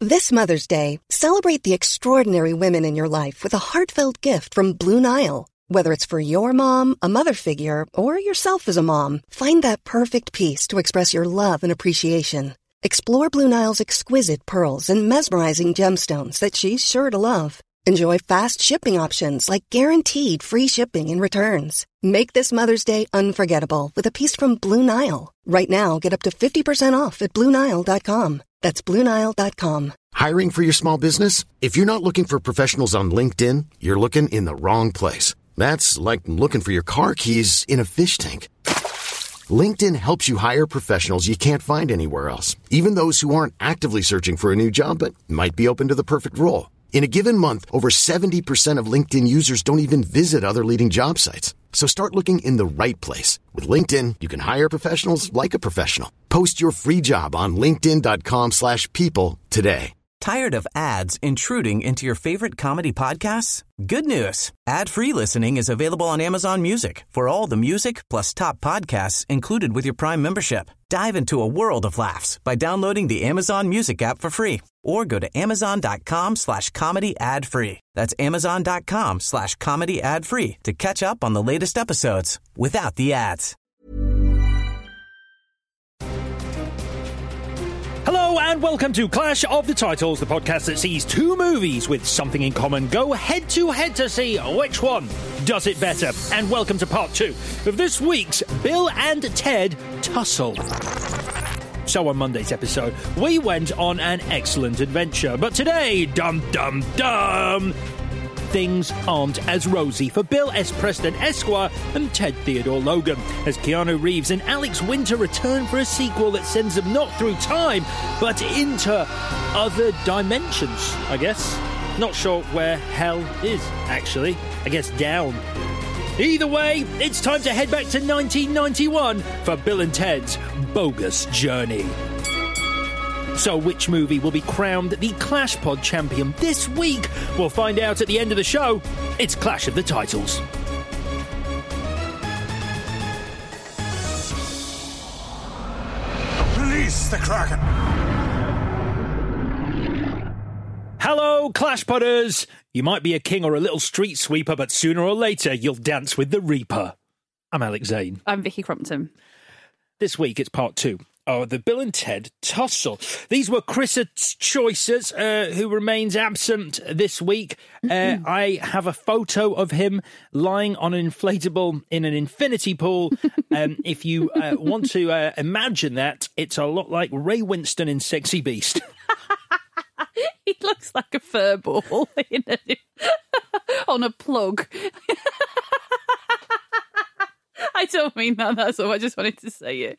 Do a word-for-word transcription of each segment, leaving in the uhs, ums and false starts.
This Mother's Day, celebrate the extraordinary women in your life with a heartfelt gift from Blue Nile. Whether it's for your mom, a mother figure, or yourself as a mom, find that perfect piece to express your love and appreciation. Explore Blue Nile's exquisite pearls and mesmerizing gemstones that she's sure to love. Enjoy fast shipping options like guaranteed free shipping and returns. Make this Mother's Day unforgettable with a piece from Blue Nile. Right now, get up to fifty percent off at Blue Nile dot com. That's Blue Nile dot com. Hiring for your small business? If you're not looking for professionals on LinkedIn, you're looking in the wrong place. That's like looking for your car keys in a fish tank. LinkedIn helps you hire professionals you can't find anywhere else, even those who aren't actively searching for a new job but might be open to the perfect role. In a given month, over seventy percent of LinkedIn users don't even visit other leading job sites. So start looking in the right place. With LinkedIn, you can hire professionals like a professional. Post your free job on linkedin dot com slash people today. Tired of ads intruding into your favorite comedy podcasts? Good news. Ad-free listening is available on Amazon Music for all the music plus top podcasts included with your Prime membership. Dive into a world of laughs by downloading the Amazon Music app for free or go to amazon.com slash comedy ad free. That's amazon.com slash comedy ad free to catch up on the latest episodes without the ads. Hello and welcome to Clash of the Titles, the podcast that sees two movies with something in common go head to head to see which one does it better. And welcome to part two of this week's Bill and Ted Tussle. So on Monday's episode, we went on an excellent adventure, but today, dum dum dum, things aren't as rosy for Bill S. Preston Esquire and Ted Theodore Logan, as Keanu Reeves and Alex Winter return for a sequel that sends them not through time, but into other dimensions, I guess. Not sure where hell is, actually. I guess down. Either way, it's time to head back to nineteen ninety-one for Bill and Ted's Bogus Journey. So which movie will be crowned the Clash Pod champion this week? We'll find out at the end of the show. It's Clash of the Titles. Release the Kraken! Hello, Clash Podders! You might be a king or a little street sweeper, but sooner or later you'll dance with the Reaper. I'm Alex Zane. I'm Vicky Crompton. This week it's part two. Oh, the Bill and Ted Tussle. These were Chris's choices, uh, who remains absent this week. Uh, I have a photo of him lying on an inflatable in an infinity pool. Um, if you uh, want to uh, imagine that, it's a lot like Ray Winston in Sexy Beast. He looks like a fur ball in a, on a plug. I don't mean that, that's all. I just wanted to say it.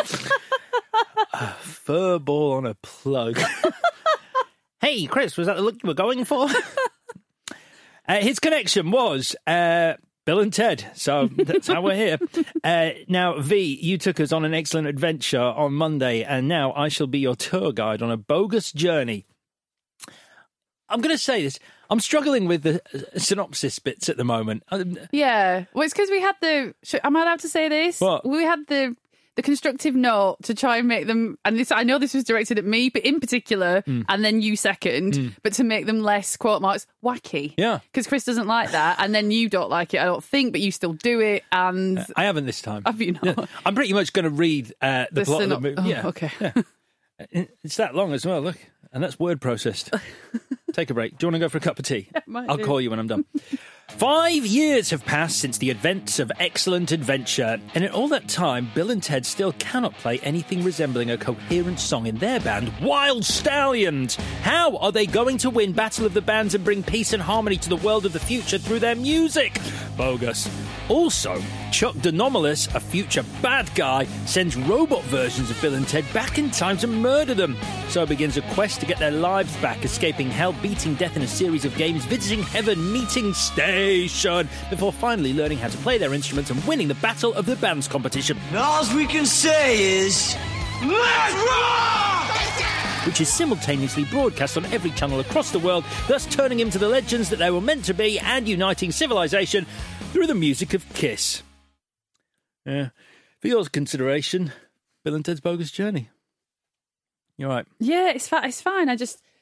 A fur ball on a plug. Hey, Chris, was that the look you were going for? uh, his connection was uh, Bill and Ted, so that's how we're here. Uh, now, V, you took us on an excellent adventure on Monday, and now I shall be your tour guide on a bogus journey. I'm going to say this. I'm struggling with the synopsis bits at the moment. Yeah. Well, it's because we had the... Am I allowed to say this? What? We had the the constructive note to try and make them... And this, I know this was directed at me, but in particular, mm. and then you second, mm. but to make them less, quote marks, wacky. Yeah. Because Chris doesn't like that, and then you don't like it, I don't think, but you still do it, and... Uh, I haven't this time. Have you not? Yeah. I'm pretty much going to read uh, the, the plot synop- of the movie. Oh, yeah. okay. Yeah. It's that long as well, look. And that's word processed. Take a break. Do you want to go for a cup of tea? I'll do. call you when I'm done. Five years have passed since the events of Excellent Adventure, and in all that time, Bill and Ted still cannot play anything resembling a coherent song in their band, Wild Stallions. How are they going to win Battle of the Bands and bring peace and harmony to the world of the future through their music? Bogus. Also, Chuck Denomalous, a future bad guy, sends robot versions of Bill and Ted back in time to murder them. So begins a quest to get their lives back, escaping hell, beating death in a series of games, visiting heaven, meeting station, before finally learning how to play their instruments and winning the Battle of the Bands competition. And all we can say is, let's rock! Which is simultaneously broadcast on every channel across the world, thus turning him to the legends that they were meant to be and uniting civilization through the music of Kiss. Yeah. For your consideration, Bill and Ted's Bogus Journey. You're right. Yeah, it's, fi- it's fine. I just...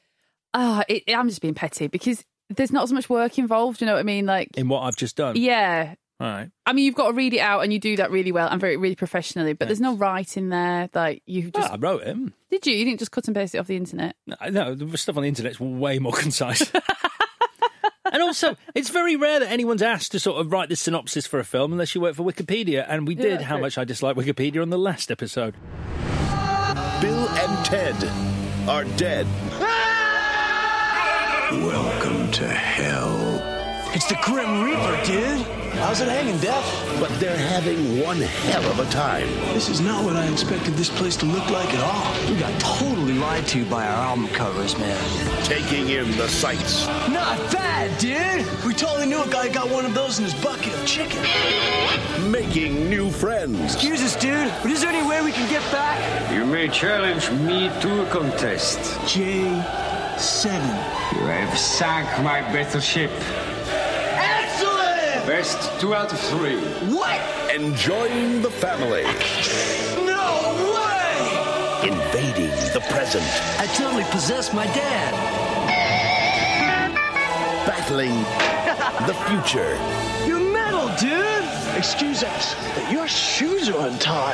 uh, it, I'm just being petty because there's not as much work involved. You know what I mean? Like In what I've just done? Yeah. All right. I mean, you've got to read it out, and you do that really well and very, really professionally. But there's no writing there. Like you just Oh, I wrote it. did you? You didn't just cut and paste it off the internet? No, no, the stuff on the internet's way more concise. And also, it's very rare that anyone's asked to sort of write the synopsis for a film unless you work for Wikipedia, and we did. Yeah, how true. much I dislike Wikipedia on the last episode. Bill and Ted are dead. Welcome to hell. It's the Grim Reaper, dude. How's it hanging, Death? But they're having one hell of a time. This is not what I expected this place to look like at all. We got totally lied to by our album covers, man. Taking in the sights. Not bad, dude. We totally knew a guy got one of those in his bucket of chicken. Making new friends. Excuse us, dude, but is there any way we can get back? You may challenge me to a contest. J seven. You have sunk my battleship. Excellent! Best two out of three. What? Enjoying the family. No way! Invading the present. I totally possessed my dad. Battling the future. You're metal, dude! Excuse us, but your shoes are untied.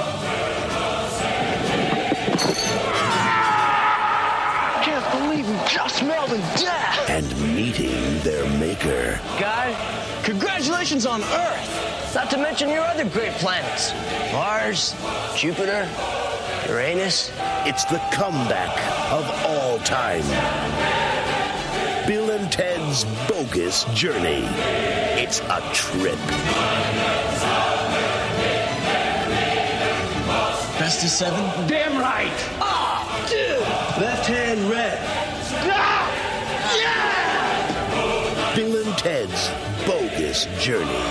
Can't believe we just melded death! And meeting their maker. Guy, congratulations on Earth! Not to mention your other great planets. Mars, Jupiter, Uranus. It's the comeback of all time. Bill and Ted's Bogus Journey. It's a trip. Best of seven? Damn right! Ah, dude! Left hand red. Ah! Yeah! Bill and Ted's Bogus Journey.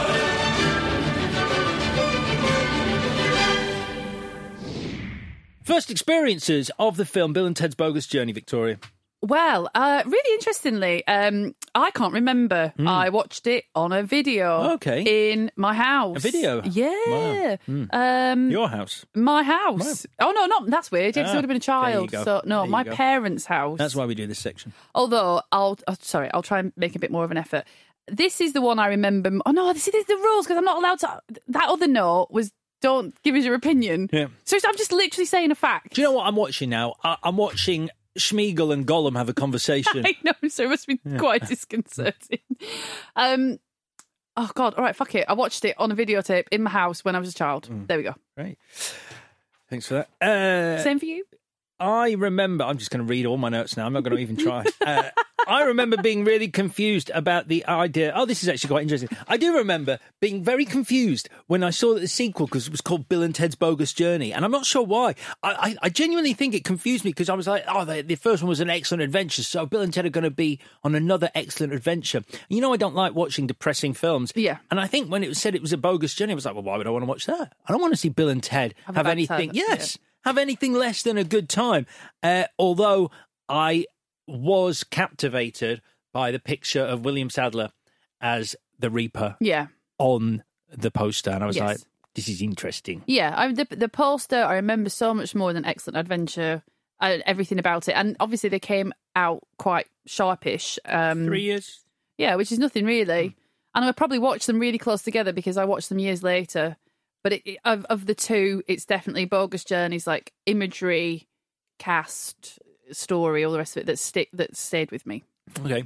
First experiences of the film Bill and Ted's Bogus Journey, Victoria. Well, uh, really interestingly, um, I can't remember. I watched it on a video. Okay. In my house. A video? Yeah. Wow. Um, Your house. my house. Oh, no, not that's weird. Because Ah, I would have been a there you child. go. So, no, There you my go. parents' house. That's why we do this section. Although, I'll, oh, sorry, I'll try and make a bit more of an effort. This is the one I remember. Oh, no, this is the rules because I'm not allowed to. That other note was don't give us your opinion. Yeah. So I'm just literally saying a fact. Do you know what I'm watching now? I- I'm watching Schmeagol and Gollum have a conversation. I know, so it must be quite disconcerting. Um, oh, God. All right, fuck it. I watched it on a videotape in my house when I was a child. There we go. Great. Thanks for that. Uh, Same for you? I remember, I'm just going to read all my notes now. I'm not going to even try. Uh, I remember being really confused about the idea. Oh, this is actually quite interesting. I do remember being very confused when I saw that the sequel, because it was called Bill and Ted's Bogus Journey. And I'm not sure why. I, I, I genuinely think it confused me because I was like, oh, the, the first one was an excellent adventure. So Bill and Ted are going to be on another excellent adventure. And you know, I don't like watching depressing films. Yeah. And I think when it was said it was a bogus journey, I was like, well, why would I want to watch that? I don't want to see Bill and Ted Have a have bad anything. time, Yes. yeah. Have anything less than a good time. Uh, although I was captivated by the picture of William Sadler as the Reaper Yeah. on the poster. And I was Yes. like, this is interesting. Yeah, I, the, the poster, I remember so much more than Excellent Adventure, uh, everything about it. And obviously they came out quite sharpish. Um, Three years. Yeah, which is nothing really. And I probably watched them really close together because I watched them years later. But it, it, of, of the two, it's definitely Bogus Journeys, like imagery, cast, story, all the rest of it that stick that stayed with me. Okay.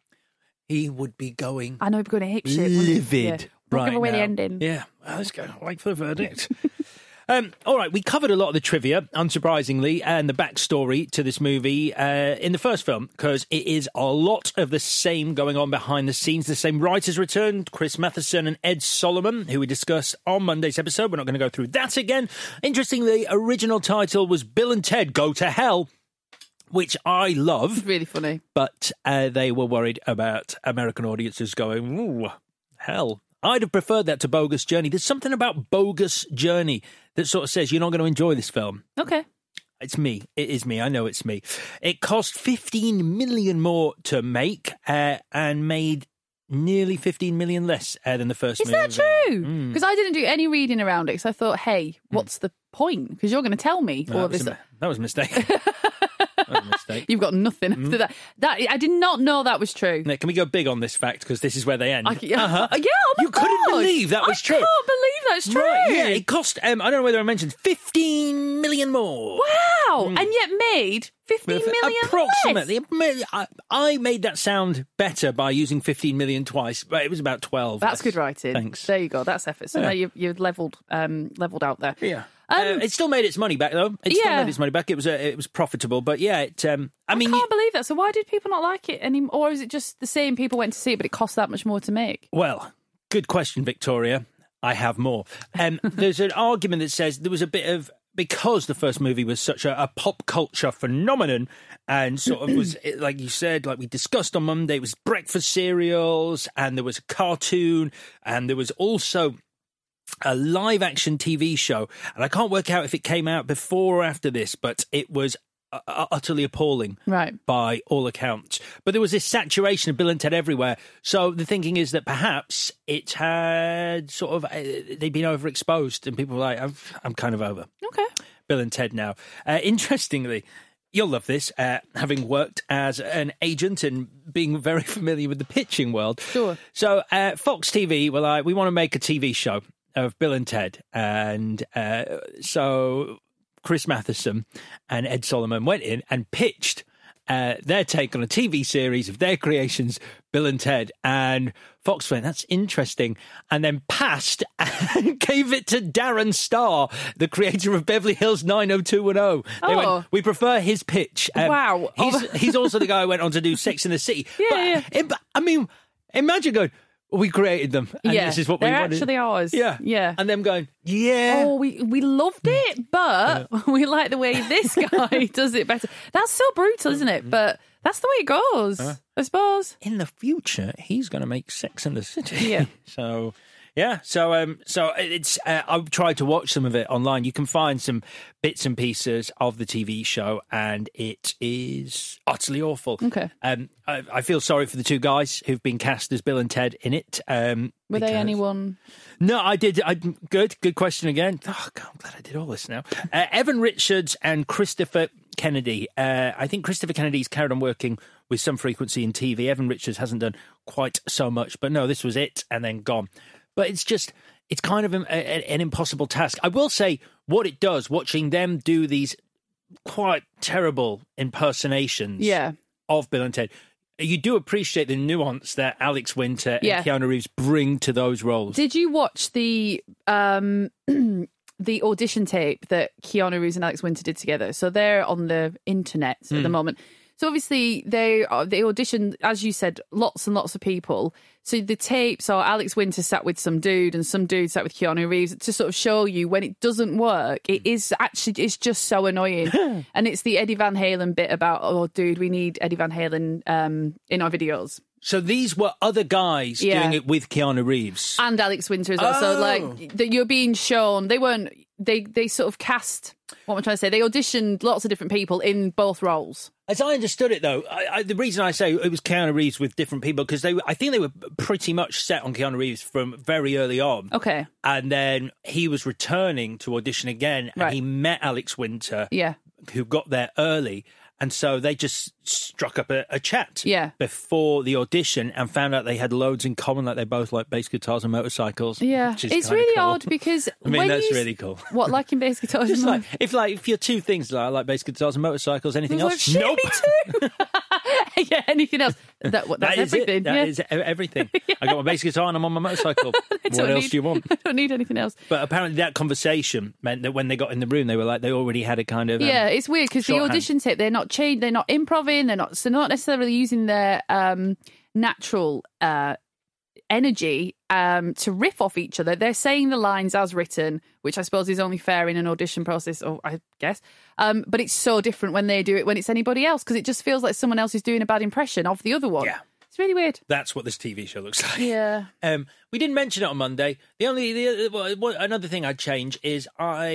He would be going I know we're going to hit shit. wouldn't we? livid Yeah. Don't right give away now. the ending. Yeah, well, let's go. Wait for the verdict. Um, all right, we covered a lot of the trivia, unsurprisingly, and the backstory to this movie uh, in the first film, because it is a lot of the same going on behind the scenes. The same writers returned, Chris Matheson and Ed Solomon, who we discussed on Monday's episode. We're not going to go through that again. Interestingly, the original title was Bill and Ted Go to Hell, which I love, Really funny. but uh, they were worried about American audiences going, ooh, hell. I'd have preferred that to Bogus Journey. There's something about Bogus Journey that sort of says you're not going to enjoy this film. Okay. It's me. It is me. I know it's me. It cost fifteen million more to make uh, and made nearly fifteen million less uh, than the first Is movie. that true? Because I didn't do any reading around it because I thought, hey, what's the point? Because you're going to tell me all that, of was this. a, that was a mistake. That's a mistake. You've got nothing Mm. after that. That I did not know that was true. Now, can we go big on this fact, because this is where they end? I, yeah, Uh-huh. yeah, oh my You couldn't God. believe that was I true. I can't believe that's true. Right, yeah, it cost, um, I don't know whether I mentioned, fifteen million more. Wow, Mm. and yet made fifteen million Approximately. less. I, I made that sound better by using fifteen million twice, but it was about twelve. That's good writing. Thanks. There you go. That's effort. So Yeah. now you've, you've leveled, um, leveled out there. Yeah. Um, uh, it still made its money back, though. It still Yeah. made its money back. It was uh, it was profitable, but yeah, it. Um, I, I mean, can't believe that. So why did people not like it anymore? Or is it just the same people went to see it, but it cost that much more to make? well, good question, Victoria. I have more. Um, there's an argument that says there was a bit of, because the first movie was such a, a pop culture phenomenon and sort of was, like you said, like we discussed on Monday, it was breakfast cereals and there was a cartoon and there was also a live action T V show. And I can't work out if it came out before or after this, but it was uh, utterly appalling Right. by all accounts. But there was this saturation of Bill and Ted everywhere. So the thinking is that perhaps it had sort of, uh, they'd been overexposed and people were like, I'm, I'm kind of over Okay. Bill and Ted now. Uh, interestingly, you'll love this, uh, having worked as an agent and being very familiar with the pitching world. Sure. So uh, Fox T V were like, we want to make a T V show of Bill and Ted. And uh, so Chris Matheson and Ed Solomon went in and pitched uh, their take on a T V series of their creations, Bill and Ted. And Fox went, that's interesting, and then passed and gave it to Darren Star, the creator of Beverly Hills nine oh two one oh. They Oh. went, we prefer his pitch. Um, Wow. He's, he's also the guy who went on to do Sex in the City. Yeah, but, yeah. it- I mean, imagine going, we created them, and Yeah, this is what we they're wanted. actually ours. Yeah. Yeah. And them going, yeah. Oh, we we loved it, but we like the way this guy does it better. That's so brutal, isn't Mm-hmm. it? But that's the way it goes, I suppose. In the future, he's going to make Sex in the City. Yeah. so, yeah. So, um, so it's. Uh, I've tried to watch some of it online. You can find some bits and pieces of the T V show, and it is utterly awful. Okay. Um, I, I feel sorry for the two guys who've been cast as Bill and Ted in it. Um, Were they because- anyone? No, I did. I good, good question again. Oh, God, I'm glad I did all this now. Uh, Evan Richards and Christopher Kennedy. Uh, I think Christopher Kennedy's carried on working with some frequency in T V. Evan Richards hasn't done quite so much, but no, this was it, and then gone. But it's just, it's kind of an, a, an impossible task. I will say what it does, watching them do these quite terrible impersonations Yeah. of Bill and Ted. You do appreciate the nuance that Alex Winter and Yeah. Keanu Reeves bring to those roles. Did you watch the um the audition tape that Keanu Reeves and Alex Winter did together? So they're on the internet at the moment. So obviously they are, they auditioned, as you said, lots and lots of people. So the tape, so Alex Winter sat with some dude and some dude sat with Keanu Reeves to sort of show you when it doesn't work, it is actually, it's just so annoying. And it's the Eddie Van Halen bit about, oh, dude, we need Eddie Van Halen um, in our videos. So these were other guys Yeah. doing it with Keanu Reeves. And Alex Winter as well. So Oh. like that you're being shown, they weren't, they, they sort of cast, what am I trying to say? They auditioned lots of different people in both roles. As I understood it, though, I, I, the reason I say it was Keanu Reeves with different people, because they, were- I think they were pretty much set on Keanu Reeves from very early on. Okay. And then he was returning to audition again, and Right. he met Alex Winter, Yeah. who got there early. And so they just struck up a, a chat Yeah. before the audition and found out they had loads in common, like they both like bass guitars and motorcycles. Yeah. which is It's kinda really cool. odd because I mean, when that's you, really cool. What, liking bass guitars? Just and like if like if you're two things like I like bass guitars and motorcycles, anything Well, else? shit, Nope. me too. Yeah, anything else? That, what, that's That is everything. it. That yeah. is e- everything. I got my bass guitar and I'm on my motorcycle. What don't else need- do you want? I don't need anything else. But apparently that conversation meant that when they got in the room, they were like they already had a kind of um, Yeah, it's weird because the shorthand. audition tape, they're not changed, they're not improving, they're not, so they're not necessarily using their um, natural uh, energy um, to riff off each other. They're saying the lines as written, which I suppose is only fair in an audition process, or I guess. Um, but it's so different when they do it when it's anybody else, because it just feels like someone else is doing a bad impression of the other one. Yeah. It's really weird. That's what this T V show looks like. Yeah. Um, we didn't mention it on Monday. The only the, well, well, another thing I'd change is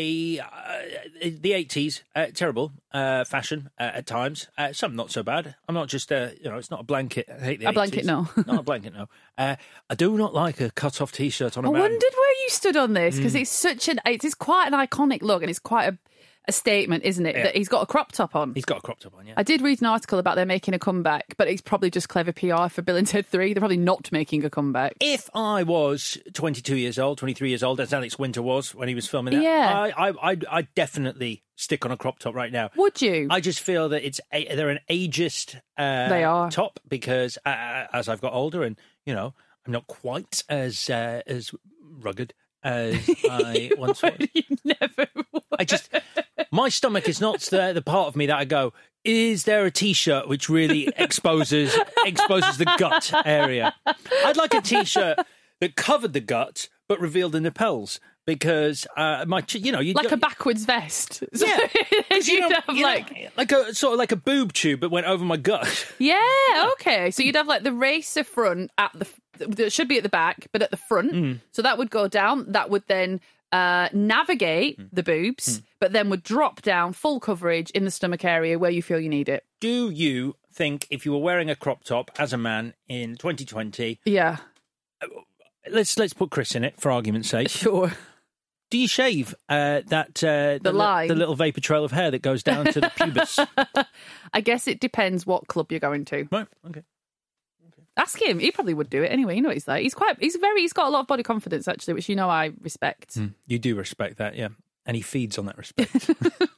I uh, the eighties uh, terrible uh, fashion uh, at times. Uh, some not so bad. I'm not just uh, you know it's not a blanket. I hate the A blanket, eighties. no. Not a blanket. No. Uh, I do not like a cut off T-shirt on a I man. wondered where you stood on this, because Mm. it's such an, it's, it's quite an iconic look, and it's quite a, a statement, isn't it? Yeah. That he's got a crop top on. He's got a crop top on, yeah. I did read an article about them making a comeback, but it's probably just clever P R for Bill and Ted three. They're probably not making a comeback. If I was twenty-two years old, twenty-three years old, as Alex Winter was when he was filming that, Yeah. I, I, I'd, I'd definitely stick on a crop top right now. Would you? I just feel that it's a, they're an ageist uh, They are. top because uh, as I've got older and, you know, I'm not quite as uh, as rugged as I once was. You never would. I just, my stomach is not the, the part of me that I go, is there a T-shirt which really exposes exposes the gut area? I'd like a T-shirt that covered the gut but revealed the nipples because uh, my, you know, you Like a backwards vest. So yeah, 'cause, you you'd know, have you know, like, like a sort of like a boob tube that went over my gut. yeah, okay. So you'd have like the racer front at the, that should be at the back, but at the front. Mm. So that would go down. That would then uh, navigate Mm. the boobs, but then would drop down full coverage in the stomach area where you feel you need it. Do you think if you were wearing a crop top as a man in twenty twenty, Yeah, let's let's put Chris in it for argument's sake. sure. Do you shave uh, that uh, the, li- line? the little vapor trail of hair that goes down to the pubis? I guess it depends what club you're going to. Right. Okay. Ask him. He probably would do it anyway. You know what he's like. He's quite. He's very. He's got a lot of body confidence actually, which you know I respect. Mm, you do respect that, yeah, and he feeds on that respect.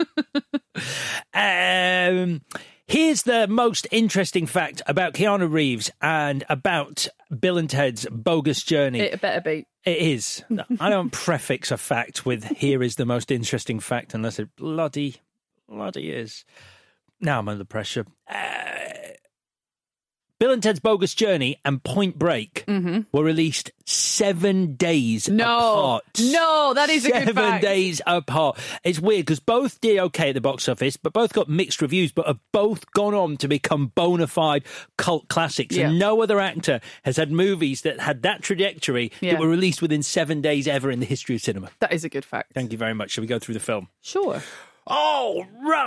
um, here's the most interesting fact about Keanu Reeves and about Bill and Ted's Bogus Journey. It better be. It is. I don't prefix a fact with "here is the most interesting fact" unless it bloody, bloody is. Now I'm under pressure. Uh, Bill and Ted's Bogus Journey and Point Break Mm-hmm. were released seven days No, apart. no, that is a good Seven fact. days apart. It's weird because both did okay at the box office, but both got mixed reviews, but have both gone on to become bona fide cult classics. Yeah. And no other actor has had movies that had that trajectory Yeah. that were released within seven days ever in the history of cinema. That is a good fact. Thank you very much. Shall we go through the film? Sure. All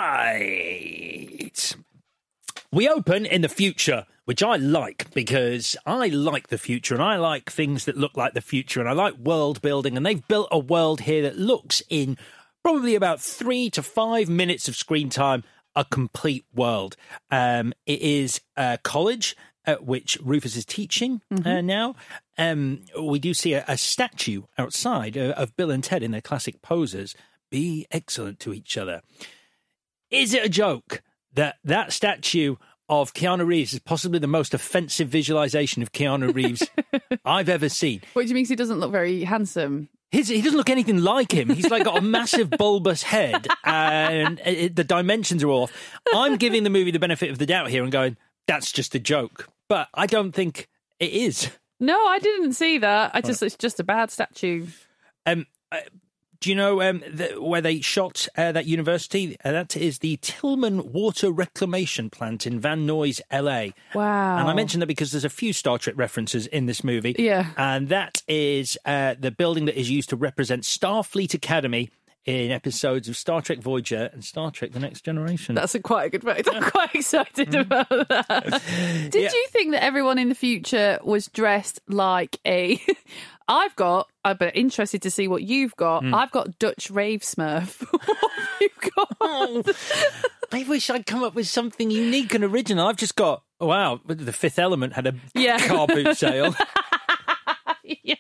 right. We open in the future, which I like because I like the future and I like things that look like the future and I like world building. And they've built a world here that looks in probably about three to five minutes of screen time, a complete world. Um, it is a college at which Rufus is teaching Mm-hmm. uh, now. Um, we do see a, a statue outside uh, of Bill and Ted in their classic poses. Be excellent to each other. Is it a joke that that statue of Keanu Reeves is possibly the most offensive visualization of Keanu Reeves I've ever seen? What do you mean he doesn't look very handsome? His, he doesn't look anything like him. He's like got a massive bulbous head and it, the dimensions are off. I'm giving the movie the benefit of the doubt here and going, that's just a joke. But I don't think it is. No, I didn't see that. I just it's just a bad statue. Um, uh, do you know um, the, where they shot uh, that university? Uh, that is the Tillman Water Reclamation Plant in Van Nuys, L A. Wow. And I mention that because there's a few Star Trek references in this movie. Yeah. And that is uh, the building that is used to represent Starfleet Academy in episodes of Star Trek Voyager and Star Trek The Next Generation. That's a quite a good fact. I'm quite excited about that. Did Yeah. you think that everyone in the future was dressed like a... I've got, I'm interested to see what you've got. I've got Dutch rave Smurf. What have you got? Oh, I wish I'd come up with something unique and original. I've just got, oh, wow, The Fifth Element had a Yeah. car boot sale. Yeah.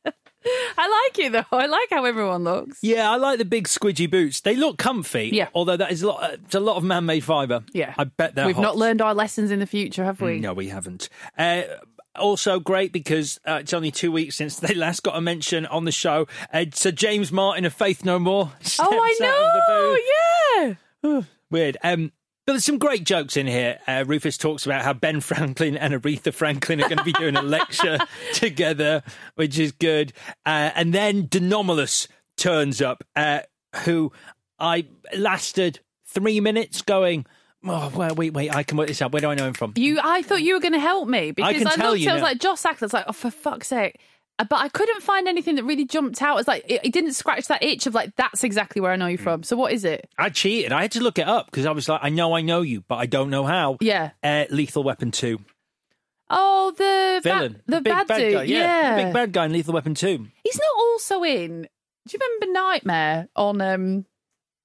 I like it though. I like how everyone looks. Yeah, I like the big squidgy boots. They look comfy. Yeah. Although that is a lot. It's a lot of man-made fibre. Yeah. I bet they're We've hot. not learned our lessons in the future, have we? No, we haven't. Uh, also great because uh, it's only two weeks since they last got a mention on the show. Uh, Sir James Martin of Faith No More. Oh, I steps out of the booth. know. Yeah. Weird. Um, but there's some great jokes in here. Uh, Rufus talks about how Ben Franklin and Aretha Franklin are going to be doing a lecture together, which is good. Uh, and then Denomulus turns up, uh, who I lasted three minutes going, oh, well, wait, wait, I can work this out. Where do I know him from? You, I thought you were going to help me because can I tell looked. you I was now. like Joss Ackles. Like, oh, for fuck's sake! Uh, But I couldn't find anything that really jumped out. It's like it, it didn't scratch that itch of like that's exactly where I know you from. So what is it? I cheated. I had to look it up because I was like, I know I know you, but I don't know how. Yeah. Uh, Lethal Weapon two. Oh, the Villain. ba- the, big bad, bad dude. guy. Yeah, The big bad guy in Lethal Weapon two. He's not also in. Do you remember Nightmare on um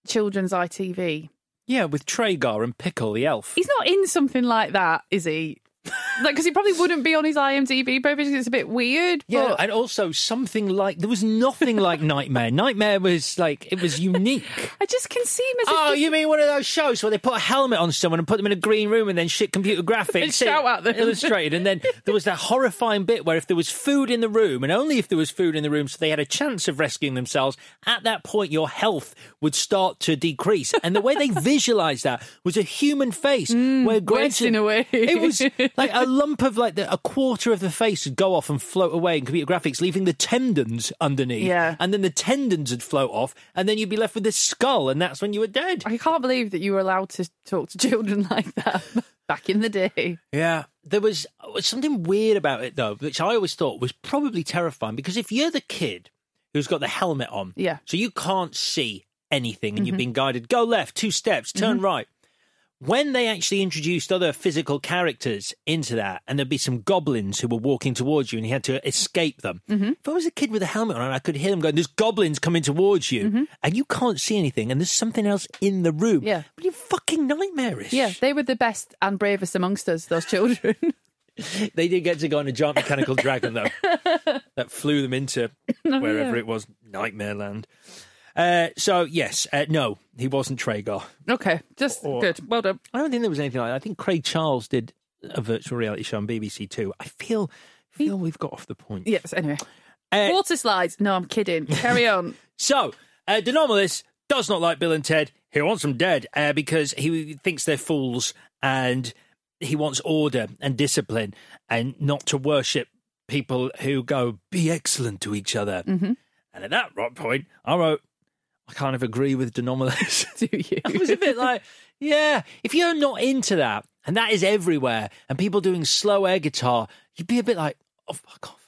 children's I T V. Yeah, with Tragar and Pickle the elf. He's not in something like that, is he? Like, because he probably wouldn't be on his I M D B page because it's a bit weird. Yeah, but... and also something like, there was nothing like Nightmare. Nightmare was like, it was unique. I just can see him as a Oh, diff- you mean one of those shows where they put a helmet on someone and put them in a green room and then shit computer graphics And shout at them. illustrated, and then there was that horrifying bit where if there was food in the room, and only if there was food in the room so they had a chance of rescuing themselves, at that point your health would start to decrease. And the way they visualised that was a human face Mm, where wasting granted, away. it was like a lump of like the, a quarter of the face would go off and float away in computer graphics, leaving the tendons underneath. Yeah. And then the tendons would float off, and then you'd be left with this skull, and that's when you were dead. I can't believe that you were allowed to talk to children like that back in the day. Yeah. There was, was something weird about it, though, which I always thought was probably terrifying, because if you're the kid who's got the helmet on, Yeah. so you can't see anything, and you've been guided, go left, two steps, turn right. When they actually introduced other physical characters into that, and there'd be some goblins who were walking towards you and you had to escape them. Mm-hmm. If I was a kid with a helmet on, I could hear them going, there's goblins coming towards you, Mm-hmm. and you can't see anything, and there's something else in the room. Yeah. But you're fucking nightmarish. Yeah, they were the best and bravest amongst us, those children. They did get to go on a giant mechanical dragon, though, that flew them into wherever yeah. it was, Nightmare Land. Uh, so, yes, uh, no, he wasn't Tragar. Okay, just Or- good. Well done. I don't think there was anything like that. I think Craig Charles did a virtual reality show on B B C Two. I feel feel we've got off the point. Yes, anyway. Uh, Water slides. No, I'm kidding. Carry on. So, uh, Denomalus does not like Bill and Ted. He wants them dead uh, because he thinks they're fools, and he wants order and discipline, and not to worship people who go, be excellent to each other. Mm-hmm. And at that right point, I wrote, I kind of agree with Denomalus. Do you? I was a bit like, yeah, if you're not into that, and that is everywhere, and people doing slow air guitar, you'd be a bit like, oh, fuck off.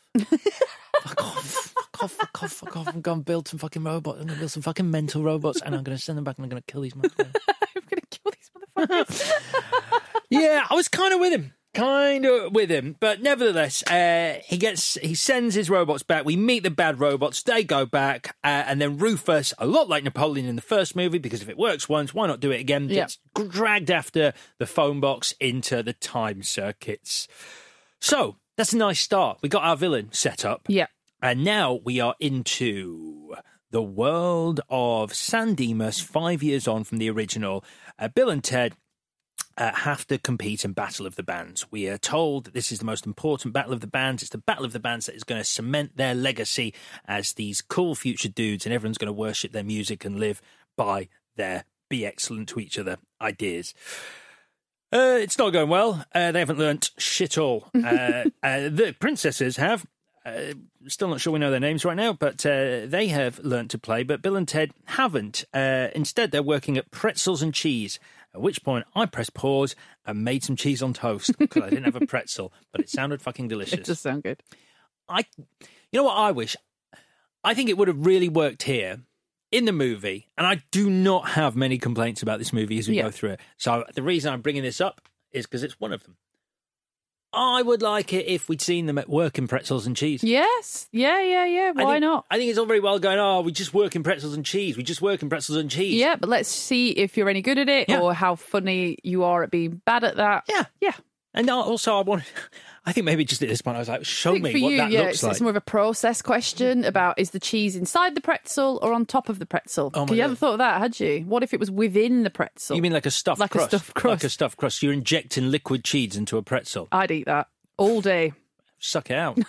fuck off. Fuck off, fuck off, fuck off. I'm going to build some fucking robots. I'm going to build some fucking mental robots, and I'm going to send them back, and I'm going to kill these motherfuckers. I'm going to kill these motherfuckers. Yeah, I was kind of with him. Kind of with him, but nevertheless, uh, he gets he sends his robots back. We meet the bad robots. They go back, uh, and then Rufus, a lot like Napoleon in the first movie, because if it works once, why not do it again? Yeah. Gets dragged after the phone box into the time circuits. So that's a nice start. We got our villain set up, Yeah. and now we are into the world of San Dimas. Five years on from the original, uh, Bill and Ted Uh, have to compete in Battle of the Bands. We are told that this is the most important Battle of the Bands. It's the Battle of the Bands that is going to cement their legacy as these cool future dudes, and everyone's going to worship their music and live by their be excellent to each other ideas. Uh, it's not going well. Uh, they haven't learnt shit all. Uh, uh, the princesses have. Uh, still not sure we know their names right now, but uh, they have learnt to play, but Bill and Ted haven't. Uh, instead, they're working at Pretzels and Cheese, at which point I pressed pause and made some cheese on toast because I didn't have a pretzel, but it sounded fucking delicious. It does sound good. I, you know what I wish? I think it would have really worked here in the movie, and I do not have many complaints about this movie as we Yeah. go through it. So the reason I'm bringing this up is because it's one of them. I would like it if we'd seen them at work in Pretzels and Cheese. Yes. Yeah, yeah, yeah. I Why think- not? I think it's all very well going, oh, we just work in Pretzels and Cheese. We just work in Pretzels and Cheese. Yeah, but let's see if you're any good at it Yeah. or how funny you are at being bad at that. Yeah. Yeah. And also, I want. I think maybe just at this point, I was like, show I think me for what you, that yeah, looks it's, like. it's more of a process question about is the cheese inside the pretzel or on top of the pretzel? Oh my you God. ever thought of that, had you? What if it was within the pretzel? You mean like a stuffed Like a crust? stuffed crust. Like a stuffed crust. You're injecting liquid cheese into a pretzel. I'd eat that all day. Suck it out.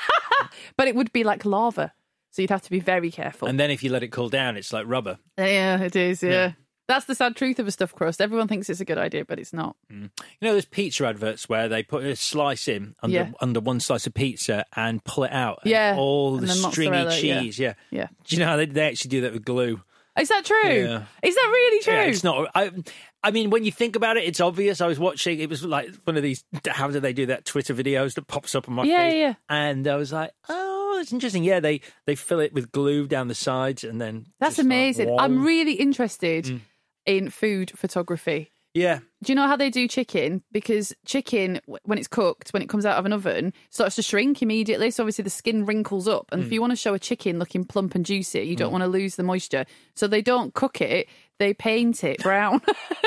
But it would be like lava. So you'd have to be very careful. And then if you let it cool down, it's like rubber. Yeah, it is, yeah. Yeah. That's the sad truth of a stuffed crust. Everyone thinks it's a good idea, but it's not. You know, there's pizza adverts where they put a slice in under Yeah. under one slice of pizza and pull it out. and Yeah. all And the then stringy mozzarella, yeah. cheese. Yeah. Yeah. Do you know how they, they actually do that with glue? Is that true? Yeah. Is that really true? Yeah, it's not. I, I mean, when you think about it, it's obvious. I was watching. It was like one of these. How do they do that? Twitter videos that pops up on my Yeah, feed. yeah. And I was like, oh, that's interesting. Yeah, they they fill it with glue down the sides, and then That's just like, amazing. whoa. I'm really interested in food photography. Yeah. Do you know how they do chicken? Because chicken, w- when it's cooked, when it comes out of an oven, starts to shrink immediately. So obviously the skin wrinkles up. And if you want to show a chicken looking plump and juicy, you don't want to lose the moisture. So they don't cook it. they paint it brown.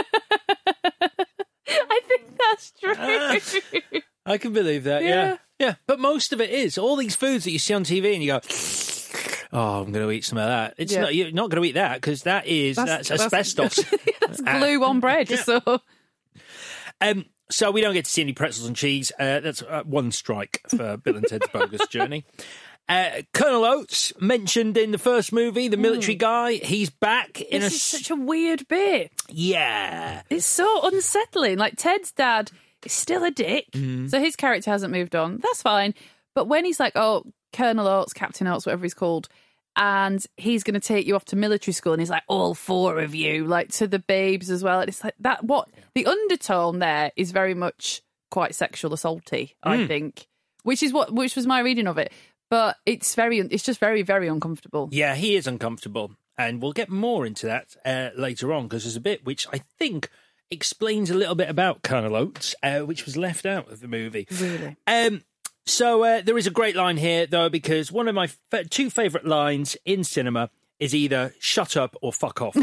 I think that's true. Uh, I can believe that, yeah. yeah. Yeah, but most of it is. All these foods that you see on T V and you go, oh, I'm going to eat some of that. It's Yeah. not, you're not going to eat that because that is, that's, that's asbestos. That's glue on bread, Yeah. so... Um, so we don't get to see any pretzels and cheese. Uh, that's uh, one strike for Bill and Ted's Bogus Journey. Uh, Colonel Oates, mentioned in the first movie, the military guy, he's back in This a... is such a weird bit. Yeah. It's so unsettling. Like, Ted's dad is still a dick, Mm-hmm. so his character hasn't moved on. That's fine. But when he's like, oh, Colonel Oates, Captain Oates, whatever he's called, and he's going to take you off to military school, and he's like, all four of you, like, to the babes as well. And it's like, that, what, the undertone there is very much quite sexual assaulty, I Mm. think, which is what, which was my reading of it. But it's very, it's just very, very uncomfortable. Yeah, he is uncomfortable. And we'll get more into that uh, later on, because there's a bit which I think explains a little bit about Colonel Oates, uh, which was left out of the movie. Really? Um, so uh, there is a great line here, though, because one of my f- two favourite lines in cinema is either shut up or fuck off.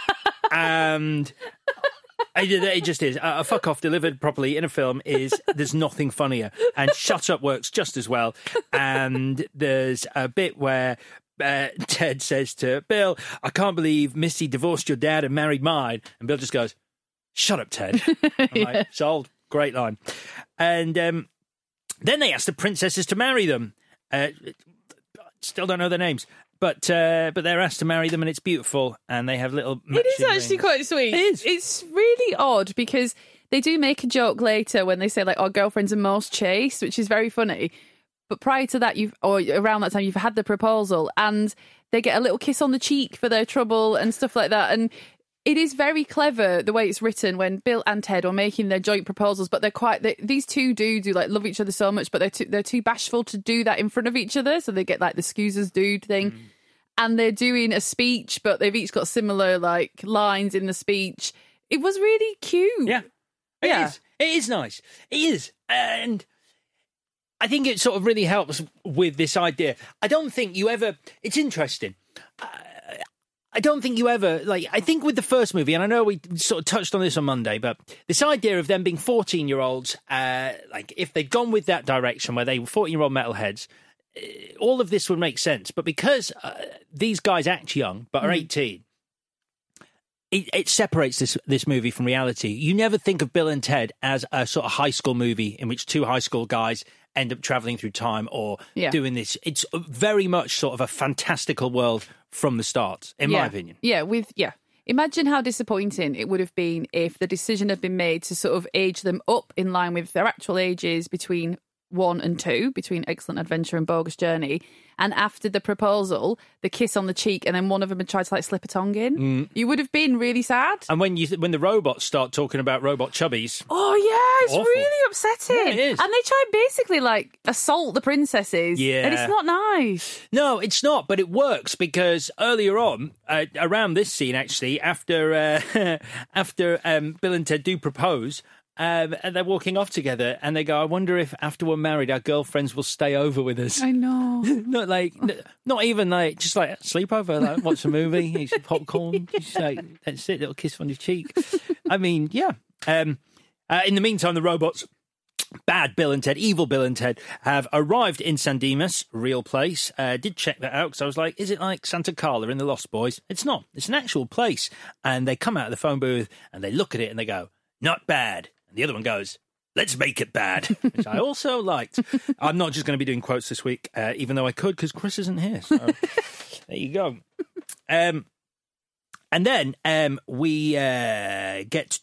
And it, it just is. A fuck off delivered properly in a film is, there's nothing funnier. And shut up works just as well. And there's a bit where uh, Ted says to Bill, I can't believe Missy divorced your dad and married mine. And Bill just goes, shut up, Ted. I'm Yeah. like, sold. Great line. And um, then they ask the princesses to marry them. Uh, still don't know their names. But uh, but they're asked to marry them, and it's beautiful, and they have little It is matching actually rings. quite sweet. It is. It's really odd because they do make a joke later when they say, like, our girlfriends are most chaste, which is very funny. But prior to that, you've or around that time, you've had the proposal, and they get a little kiss on the cheek for their trouble and stuff like that. And it is very clever the way it's written when Bill and Ted are making their joint proposals, but they're quite they, these two dudes who like love each other so much, but they're too, they're too bashful to do that in front of each other, so they get like the scoozers dude thing. Mm. And they're doing a speech, but they've each got similar like lines in the speech. It was really cute. Yeah, it Yeah. is. It is nice. It is, and I think it sort of really helps with this idea. I don't think you ever. It's interesting. Uh, I don't think you ever, like, I think with the first movie, and I know we sort of touched on this on Monday, but this idea of them being fourteen-year-olds, uh, like, if they'd gone with that direction where they were fourteen-year-old metalheads, uh, all of this would make sense. But because uh, these guys act young, but are mm. eighteen, it, it separates this, this movie from reality. You never think of Bill and Ted as a sort of high school movie in which two high school guys end up traveling through time or yeah. doing this. It's very much sort of a fantastical world from the start, in yeah. my opinion. Yeah, with yeah. Imagine how disappointing it would have been if the decision had been made to sort of age them up in line with their actual ages between one and two, between Excellent Adventure and Bogus Journey, and after the proposal, the kiss on the cheek, and then one of them had tried to like slip a tongue in. Mm. You would have been really sad. And when you when the robots start talking about robot chubbies, oh yeah, it's awful. really upsetting. Yeah, it is. And they try basically like assault the princesses. Yeah, and it's not nice. No, it's not, but it works because earlier on, uh, around this scene, actually, after uh, after um, Bill and Ted do propose. Um, and they're walking off together, and they go, I wonder if after we're married, our girlfriends will stay over with us. I know. Not like, not even like, just like sleepover, like watch a movie, eat some popcorn, just like, that's it, little kiss on your cheek. I mean, yeah. Um, uh, in the meantime, the robots, bad Bill and Ted, evil Bill and Ted, have arrived in San Dimas, real place. Uh, did check that out, because I was like, is it like Santa Carla in The Lost Boys? It's not. It's an actual place. And they come out of the phone booth, and they look at it, and they go, not bad. And the other one goes, let's make it bad, which I also liked. I'm not just going to be doing quotes this week, uh, even though I could, because Chris isn't here. So there you go. Um, and then um, we uh, get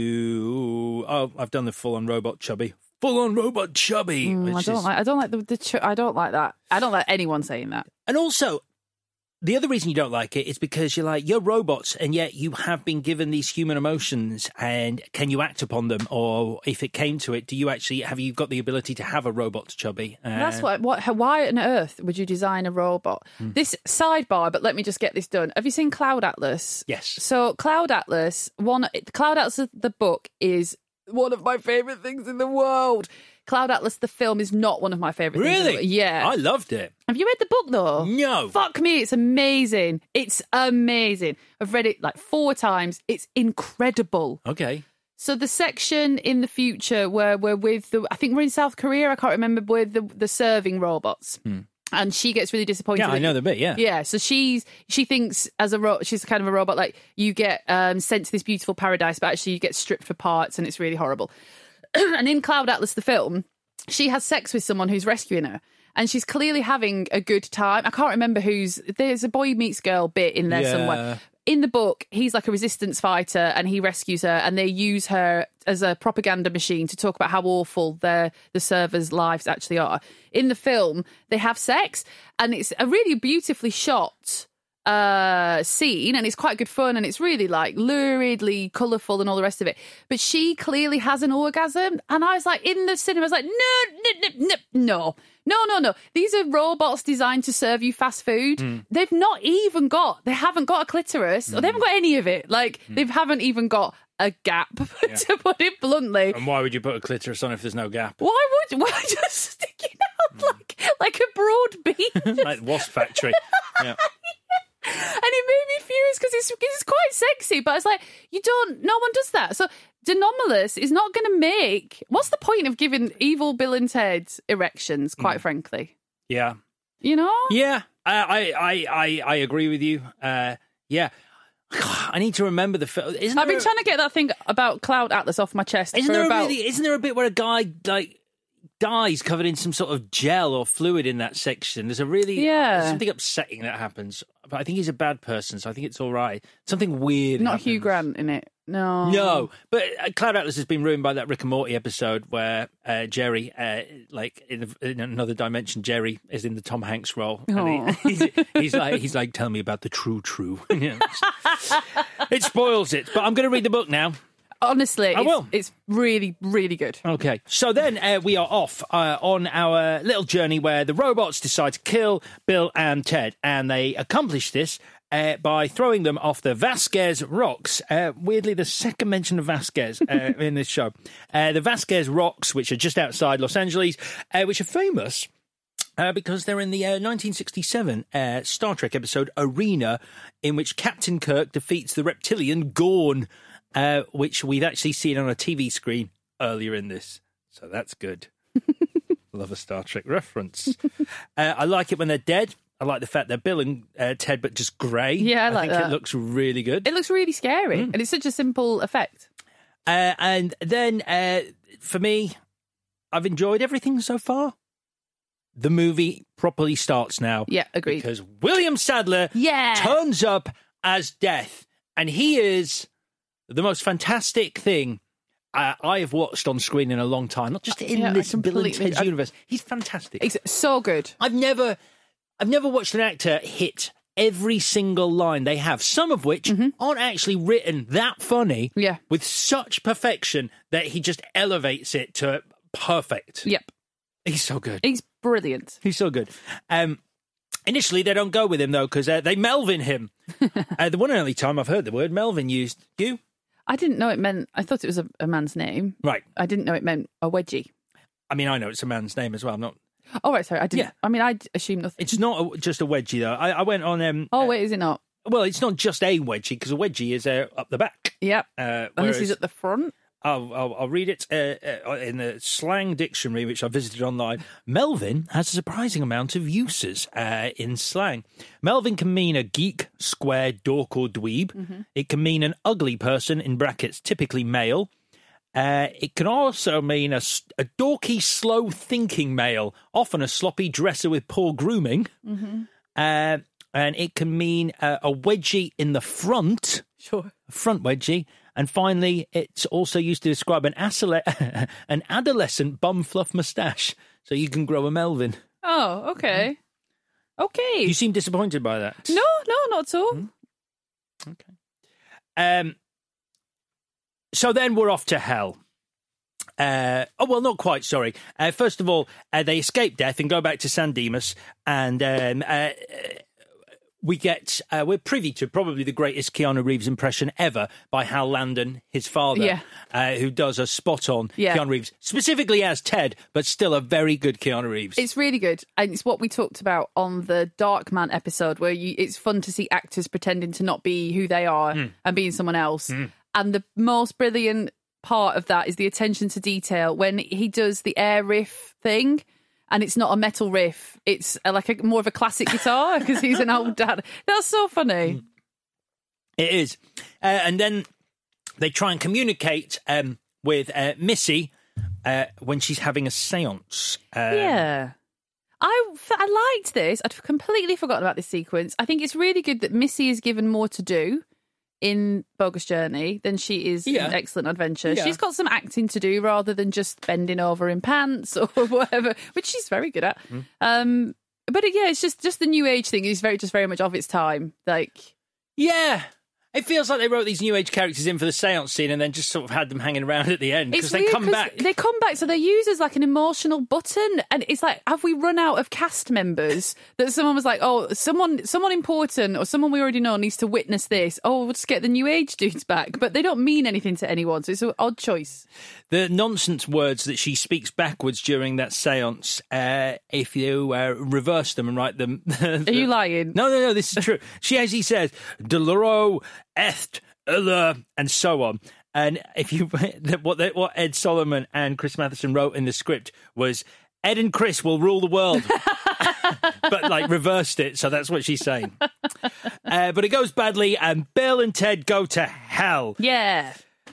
to, oh, I've done the full-on robot chubby. Full-on robot chubby. Mm, I don't is... like. I don't like the. the ch- I don't like that. I don't like anyone saying that. And also, the other reason you don't like it is because you're like, you're robots, and yet you have been given these human emotions, and can you act upon them? Or if it came to it, do you actually, have you got the ability to have a robot chubby? Uh, That's what, what, why on earth would you design a robot? Hmm. This sidebar, but let me just get this done. Have you seen Cloud Atlas? Yes. So Cloud Atlas, one, Cloud Atlas, the book, is one of my favourite things in the world. Cloud Atlas, the film, is not one of my favourite things. Really? Yeah. I loved it. Have you read the book, though? No. Fuck me, it's amazing. It's amazing. I've read it like four times. It's incredible. Okay. So the section in the future where we're with the, I think we're in South Korea, I can't remember, with the, the serving robots. Hmm. And she gets really disappointed. Yeah, I know the bit, yeah. Yeah, so she's she thinks as a ro- she's kind of a robot, like you get um, sent to this beautiful paradise, but actually you get stripped for parts and it's really horrible. And in Cloud Atlas, the film, she has sex with someone who's rescuing her. And she's clearly having a good time. I can't remember who's... There's a boy meets girl bit in there yeah. somewhere. In the book, he's like a resistance fighter and he rescues her and they use her as a propaganda machine to talk about how awful the, the servers' lives actually are. In the film, they have sex and it's a really beautifully shot uh, scene and it's quite good fun and it's really like luridly colourful and all the rest of it. But she clearly has an orgasm and I was like, in the cinema, I was like, no, no, no, no, no. No, no, no. These are robots designed to serve you fast food. Mm. They've not even got, they haven't got a clitoris, mm. or they haven't got any of it. Like, mm. they haven't even got a gap, yeah. to put it bluntly. And why would you put a clitoris on if there's no gap? Why would, why just stick it out mm. like, like a broad beam? Like Wasp Factory. Yeah. And it made me furious because it's, it's quite sexy, but it's like, you don't, no one does that. So Denomalous is not going to make, what's the point of giving evil Bill and Ted erections, quite mm. frankly? Yeah. You know? Yeah, I I, I, I agree with you. Uh, yeah. God, I need to remember the film. I've been a, trying to get that thing about Cloud Atlas off my chest isn't for there about... A really, isn't there a bit where a guy, like, dies covered in some sort of gel or fluid in that section? There's a really... Yeah. There's something upsetting that happens. But I think he's a bad person, so I think it's all right. Something weird Not happens. Hugh Grant in it. No. No. But uh, Cloud Atlas has been ruined by that Rick and Morty episode where uh, Jerry, uh, like in, in another dimension, Jerry is in the Tom Hanks role. And he, he's, he's like, he's like, tell me about the true true. It spoils it. But I'm going to read the book now. Honestly, I it's, will. It's really, really good. Okay, so then uh, we are off uh, on our little journey where the robots decide to kill Bill and Ted, and they accomplish this uh, by throwing them off the Vasquez Rocks. Uh, weirdly, the second mention of Vasquez uh, in this show. Uh, the Vasquez Rocks, which are just outside Los Angeles, uh, which are famous Uh, because they're in the uh, nineteen sixty-seven uh, Star Trek episode Arena, in which Captain Kirk defeats the reptilian Gorn, uh, which we've actually seen on a T V screen earlier in this. So that's good. Love a Star Trek reference. uh, I like it when they're dead. I like the fact they're Bill and uh, Ted, but just grey. Yeah, I like I think that. It looks really good. It looks really scary, mm. and it's such a simple effect. Uh, and then, uh, for me, I've enjoyed everything so far. The movie properly starts now. Yeah, agreed. Because William Sadler yeah. turns up as Death, and he is the most fantastic thing uh, I have watched on screen in a long time. Not just in yeah, this Bill and Ted's I, universe. He's fantastic. He's so good. I've never, I've never watched an actor hit every single line they have, some of which mm-hmm. aren't actually written that funny, yeah. with such perfection that he just elevates it to perfect. Yep. He's so good. He's brilliant. He's so good. Um, initially, they don't go with him, though, because uh, they Melvin him. uh, the one and only time I've heard the word Melvin used. You? I didn't know it meant... I thought it was a, a man's name. Right. I didn't know it meant a wedgie. I mean, I know it's a man's name as well. I'm not... Oh, right, sorry. I didn't... Yeah. I mean, I assumed nothing. It's not a, just a wedgie, though. I, I went on... Um, oh, wait, is it not? Well, it's not just a wedgie, because a wedgie is uh, up the back. Yep. Uh, and whereas, this is at the front? I'll, I'll, I'll read it uh, uh, in the slang dictionary, which I visited online. Melvin has a surprising amount of uses uh, in slang. Melvin can mean a geek, square, dork, or dweeb. Mm-hmm. It can mean an ugly person, in brackets, typically male. Uh, it can also mean a, a dorky, slow-thinking male, often a sloppy dresser with poor grooming. Mm-hmm. Uh, and it can mean uh, a wedgie in the front. Sure. A front wedgie. And finally, it's also used to describe an, asole- an adolescent bum fluff moustache, so you can grow a Melvin. Oh, okay. Okay. You seem disappointed by that. No, no, not at all. Mm. Okay. Um. So then we're off to hell. Uh, oh, well, not quite, sorry. Uh, first of all, uh, they escape death and go back to San Dimas, and um, uh, we get, uh, we're privy to probably the greatest Keanu Reeves impression ever by Hal Landon, his father, Yeah. uh, who does a spot-on Yeah. Keanu Reeves, specifically as Ted, but still a very good Keanu Reeves. It's really good, and it's what we talked about on the Darkman episode, where you, it's fun to see actors pretending to not be who they are Mm. and being someone else. Mm. And the most brilliant part of that is the attention to detail when he does the air riff thing. And it's not a metal riff; it's a, like a more of a classic guitar because he's an old dad. That's so funny. It is, uh, and then they try and communicate um, with uh, Missy uh, when she's having a séance. Um, Yeah. I, I liked this. I'd completely forgotten about this sequence. I think it's really good that Missy is given more to do in Bogus Journey than she is Yeah. in Excellent Adventure. Yeah. She's got some acting to do rather than just bending over in pants or whatever, which she's very good at. Mm. Um, but it, yeah, it's just just the new age thing is very just very much of its time. Like, Yeah. It feels like they wrote these new age characters in for the séance scene and then just sort of had them hanging around at the end because it's they weird come 'cause back. They come back, so they're used as like an emotional button, and it's like, have we run out of cast members? That someone was like, oh, someone, someone important or someone we already know needs to witness this. Oh, we'll just get the new age dudes back, but they don't mean anything to anyone, so it's an odd choice. The nonsense words that she speaks backwards during that séance, uh, if you uh, reverse them and write them... Are you lying? No, no, no, this is true. She actually says, Deloro, Echt, Ella, and so on. And if you what they, what Ed Solomon and Chris Matheson wrote in the script was, Ed and Chris will rule the world. But, like, reversed it, so that's what she's saying. Uh, but it goes badly, and Bill and Ted go to hell. Yeah.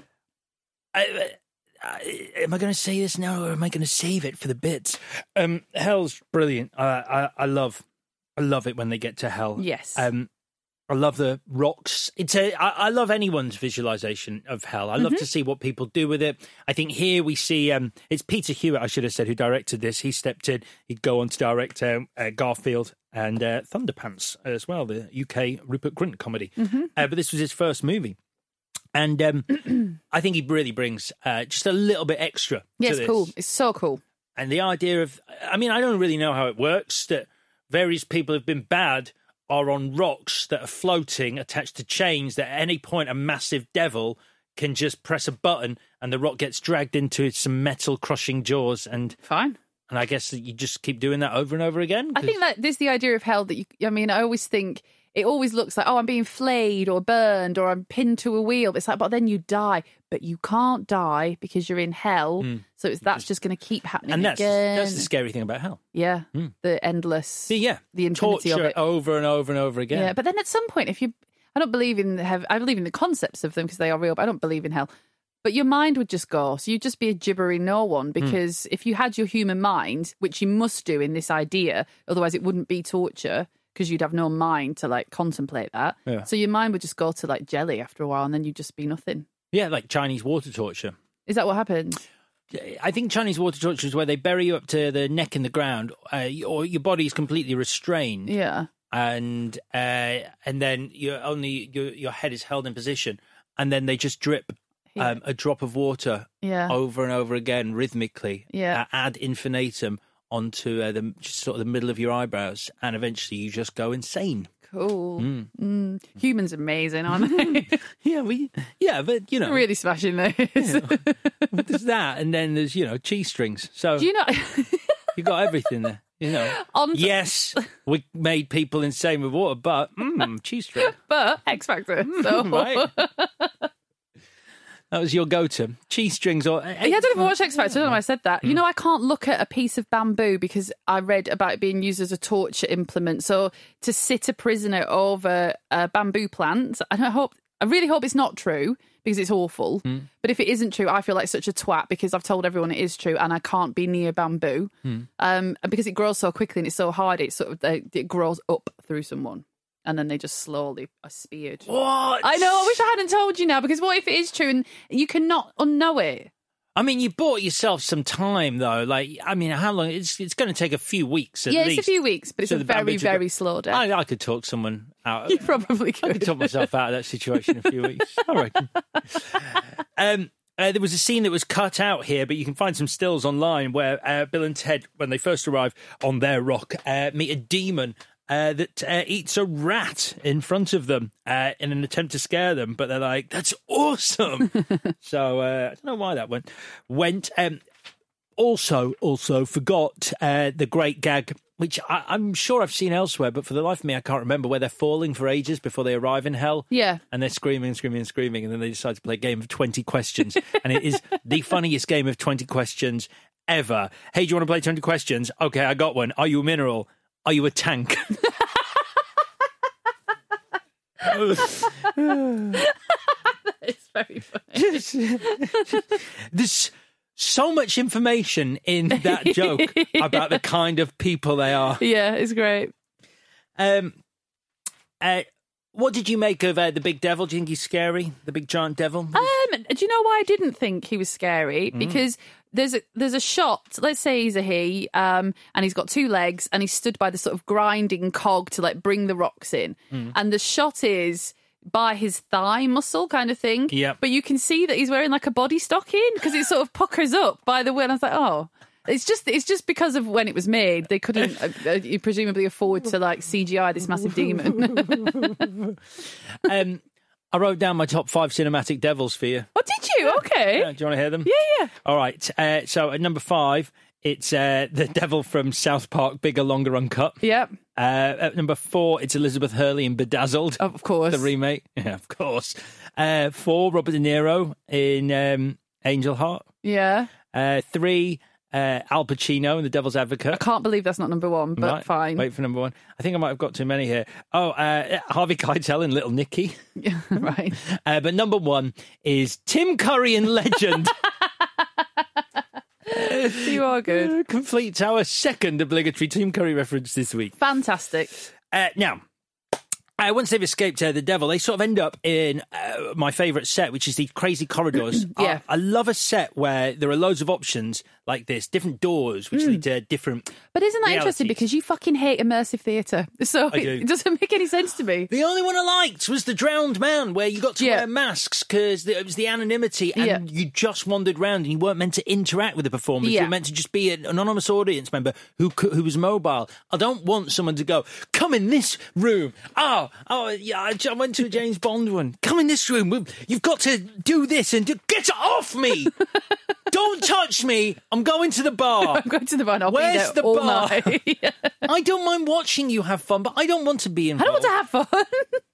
I, uh, am I going to say this now, or am I going to save it for the bits? Um, hell's brilliant. I, I, I love, I love it when they get to hell. Yes. Um, I love the rocks. It's a. I, I love anyone's visualization of hell. I love Mhm. to see what people do with it. I think here we see. Um, it's Peter Hewitt, I should have said, who directed this. He stepped in. He'd go on to direct um, uh, Garfield and uh, Thunderpants as well, the U K Rupert Grint comedy. Mhm. Uh, but this was his first movie. And um, I think he really brings uh, just a little bit extra Yeah, to it's this. cool. It's so cool. And the idea of, I mean, I don't really know how it works, that various people have been bad are on rocks that are floating, attached to chains, that at any point a massive devil can just press a button and the rock gets dragged into some metal crushing jaws. And fine. And I guess that you just keep doing that over and over again. I think that there's the idea of hell that you, I mean, I always think it always looks like, oh, I'm being flayed or burned or I'm pinned to a wheel. But it's like, but then you die. But you can't die because you're in hell. Mm. So it's that's just going to keep happening And that's, again. that's the scary thing about hell. Yeah. Mm. The endless. See, yeah. The infinity Torture of it. over and over and over again. Yeah. But then at some point, if you, I don't believe in heaven, I believe in the concepts of them because they are real, but I don't believe in hell. But your mind would just go. So you'd just be a gibbering no one because mm. if you had your human mind, which you must do in this idea, otherwise it wouldn't be torture because you'd have no mind to like contemplate that. Yeah. So your mind would just go to like jelly after a while and then you'd just be nothing. Yeah, like Chinese water torture. Is that what happens? I think Chinese water torture is where they bury you up to the neck in the ground uh, or your body is completely restrained. Yeah. And uh, and then you're only your, your head is held in position and then they just drip Yeah. Um, a drop of water Yeah. over and over again rhythmically Yeah. uh, ad infinitum onto uh, the just sort of the middle of your eyebrows and eventually you just go insane. Cool. Mm. Mm. Humans amazing, aren't they? yeah, we yeah, but you know, really smashing those. You know, but there's that, and then there's you know cheese strings. So Do you know? you got everything there. You know, On yes, we made people insane with water, but mm, cheese string. But X Factor. So. Right. That was your go-to. Cheese strings or... Yeah, I don't even watch X Factor. I don't know why I said that. Mm. You know, I can't look at a piece of bamboo because I read about it being used as a torture implement. So to sit a prisoner over a bamboo plant, and I hope, I really hope it's not true because it's awful. Mm. But if it isn't true, I feel like such a twat because I've told everyone it is true and I can't be near bamboo. Mm. Um, and because it grows so quickly and it's so hard, it sort of it grows up through someone. And then they just slowly are speared. What? I know, I wish I hadn't told you now, because what if it is true and you cannot unknow it? I mean, you bought yourself some time, though. Like, I mean, how long? It's it's going to take a few weeks at yeah, least. it's a few weeks, but it's so a very, very go- slow death. I, I could talk someone out. You probably could. I could talk myself out of that situation in a few weeks. I reckon. um, uh, there was a scene that was cut out here, but you can find some stills online where uh, Bill and Ted, when they first arrive on their rock, uh, meet a demon uh, that uh, eats a rat in front of them uh, in an attempt to scare them, but they're like, that's awesome. So uh, I don't know why that went. Went. Um, also, also forgot uh, the great gag, which I, I'm sure I've seen elsewhere, but for the life of me, I can't remember, where they're falling for ages before they arrive in hell. Yeah. And they're screaming, screaming, screaming, and then they decide to play a game of twenty questions. And it is the funniest game of twenty questions ever. Hey, do you want to play twenty questions? Okay, I got one. Are you a mineral? Are you a tank? It's very funny. There's so much information in that joke Yeah. about the kind of people they are. Yeah, it's great. Um, uh, what did you make of uh, the big devil? Do you think he's scary? The big giant devil? Um, do you know why I didn't think he was scary? Mm. Because there's a there's a shot. Let's say he's a he, um, and he's got two legs, and he's stood by the sort of grinding cog to like bring the rocks in, Mm. and the shot is by his thigh muscle kind of thing. Yep. But you can see that he's wearing like a body stocking because it sort of puckers up by the way. And I was like, oh. It's just it's just because of when it was made. They couldn't uh, uh, presumably afford to like C G I this massive demon. um, I wrote down my top five cinematic devils for you. Oh, did you? Okay. Uh, do you want to hear them? Yeah, yeah. All right. Uh, so at number five, it's uh, the devil from South Park, Bigger, Longer, Uncut. Yep. Uh, at number four, it's Elizabeth Hurley in Bedazzled. Of course. The remake. Yeah, of course. Uh, four, Robert De Niro in um, Angel Heart. Yeah. Uh, three, uh, Al Pacino in The Devil's Advocate. I can't believe that's not number one, but Right, fine. Wait for number one. I think I might have got too many here. Oh, uh, Harvey Keitel in Little Nicky. Yeah, right. Uh, but number one is Tim Curry in Legend. You are good. Completes our second obligatory Tim Curry reference this week. Fantastic. Uh, now, uh, once they've escaped uh, the devil, they sort of end up in uh, my favourite set, which is these crazy corridors. Yeah. I, I love a set where there are loads of options like this, different doors, which lead to different But isn't that interesting? realities. Because you fucking hate immersive theatre. So I it, do. it doesn't make any sense to me. The only one I liked was The Drowned Man, where you got to Yeah. wear masks because it was the anonymity and Yeah. you just wandered around and you weren't meant to interact with the performers. Yeah. You were meant to just be an anonymous audience member who cou- who was mobile. I don't want someone to go, come in this room. Oh, oh yeah, I j- I went to a James Bond one. Come in this room. We- You've got to do this and do- get it off me. Don't touch me. I'm going to the bar. I'm going to the bar and I'll Where's be there the all bar? night. Yeah. I don't mind watching you have fun, but I don't want to be I involved. don't want to have fun.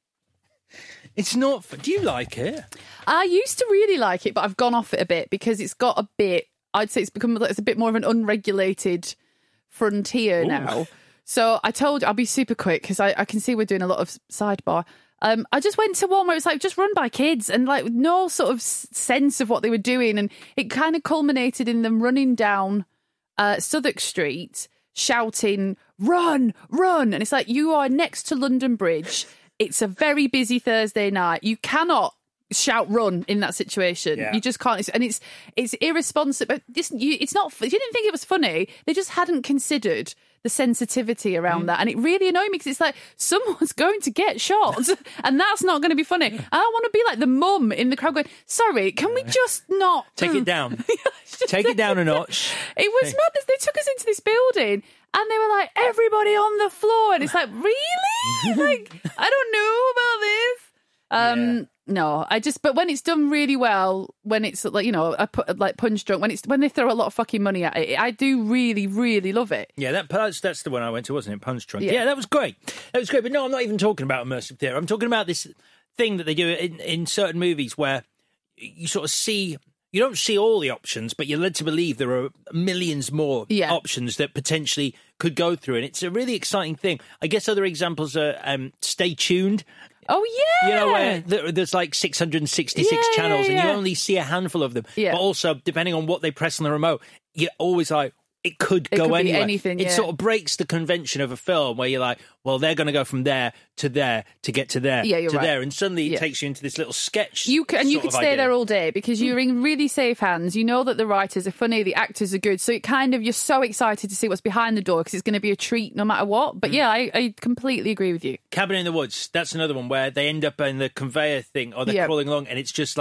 It's not fun. Do you like it? I used to really like it, but I've gone off it a bit because it's got a bit, I'd say it's become it's a bit more of an unregulated frontier now. So I told, I'll be super quick because I, I can see we're doing a lot of sidebar. Um, I just went to one where it's like just run by kids and like no sort of s- sense of what they were doing. And it kind of culminated in them running down uh, Southwark Street shouting, run, run. And it's like, you are next to London Bridge. It's a very busy Thursday night. You cannot shout run in that situation. Yeah. You just can't. And it's it's irresponsible. But this, you, it's not, you didn't think it was funny. They just hadn't considered the sensitivity around that. And it really annoyed me because it's like, someone's going to get shot and that's not going to be funny. And I want to be like the mum in the crowd going, sorry, can we just not... Take it down. Take it down a notch. It was madness. They took us into this building and they were like, everybody on the floor. And it's like, really? Like, I don't know about this. Um, Yeah. No, I just, but when it's done really well, when it's like, you know, I put like Punch Drunk, when it's, when they throw a lot of fucking money at it, I do really, really love it. Yeah, that, that's, that's the one I went to, wasn't it? Punch Drunk. Yeah. Yeah. that was great. That was great. But no, I'm not even talking about immersive theatre. I'm talking about this thing that they do in, in certain movies where you sort of see... You don't see all the options, but you're led to believe there are millions more Yeah. options that potentially could go through. And it's a really exciting thing. I guess other examples are um, Stay Tuned. Oh, yeah. You know, where there- there's like six hundred sixty-six Yeah, yeah, channels and you yeah. only see a handful of them. Yeah. But also, depending on what they press on the remote, you're always like, it could It go could be anywhere. anything, It yeah. sort of breaks the convention of a film where you're like, well, they're going to go from there to there to get to there Yeah, you're to right. there. And suddenly it Yeah. takes you into this little sketch. You can, and you sort could of stay idea. there all day because you're in really safe hands. You know that the writers are funny, the actors are good. So it kind of, you're so excited to see what's behind the door because it's going to be a treat no matter what. Mm. But yeah, I, I completely agree with you. Cabin in the Woods, that's another one where they end up in the conveyor thing or they're Yeah. crawling along and it's just like,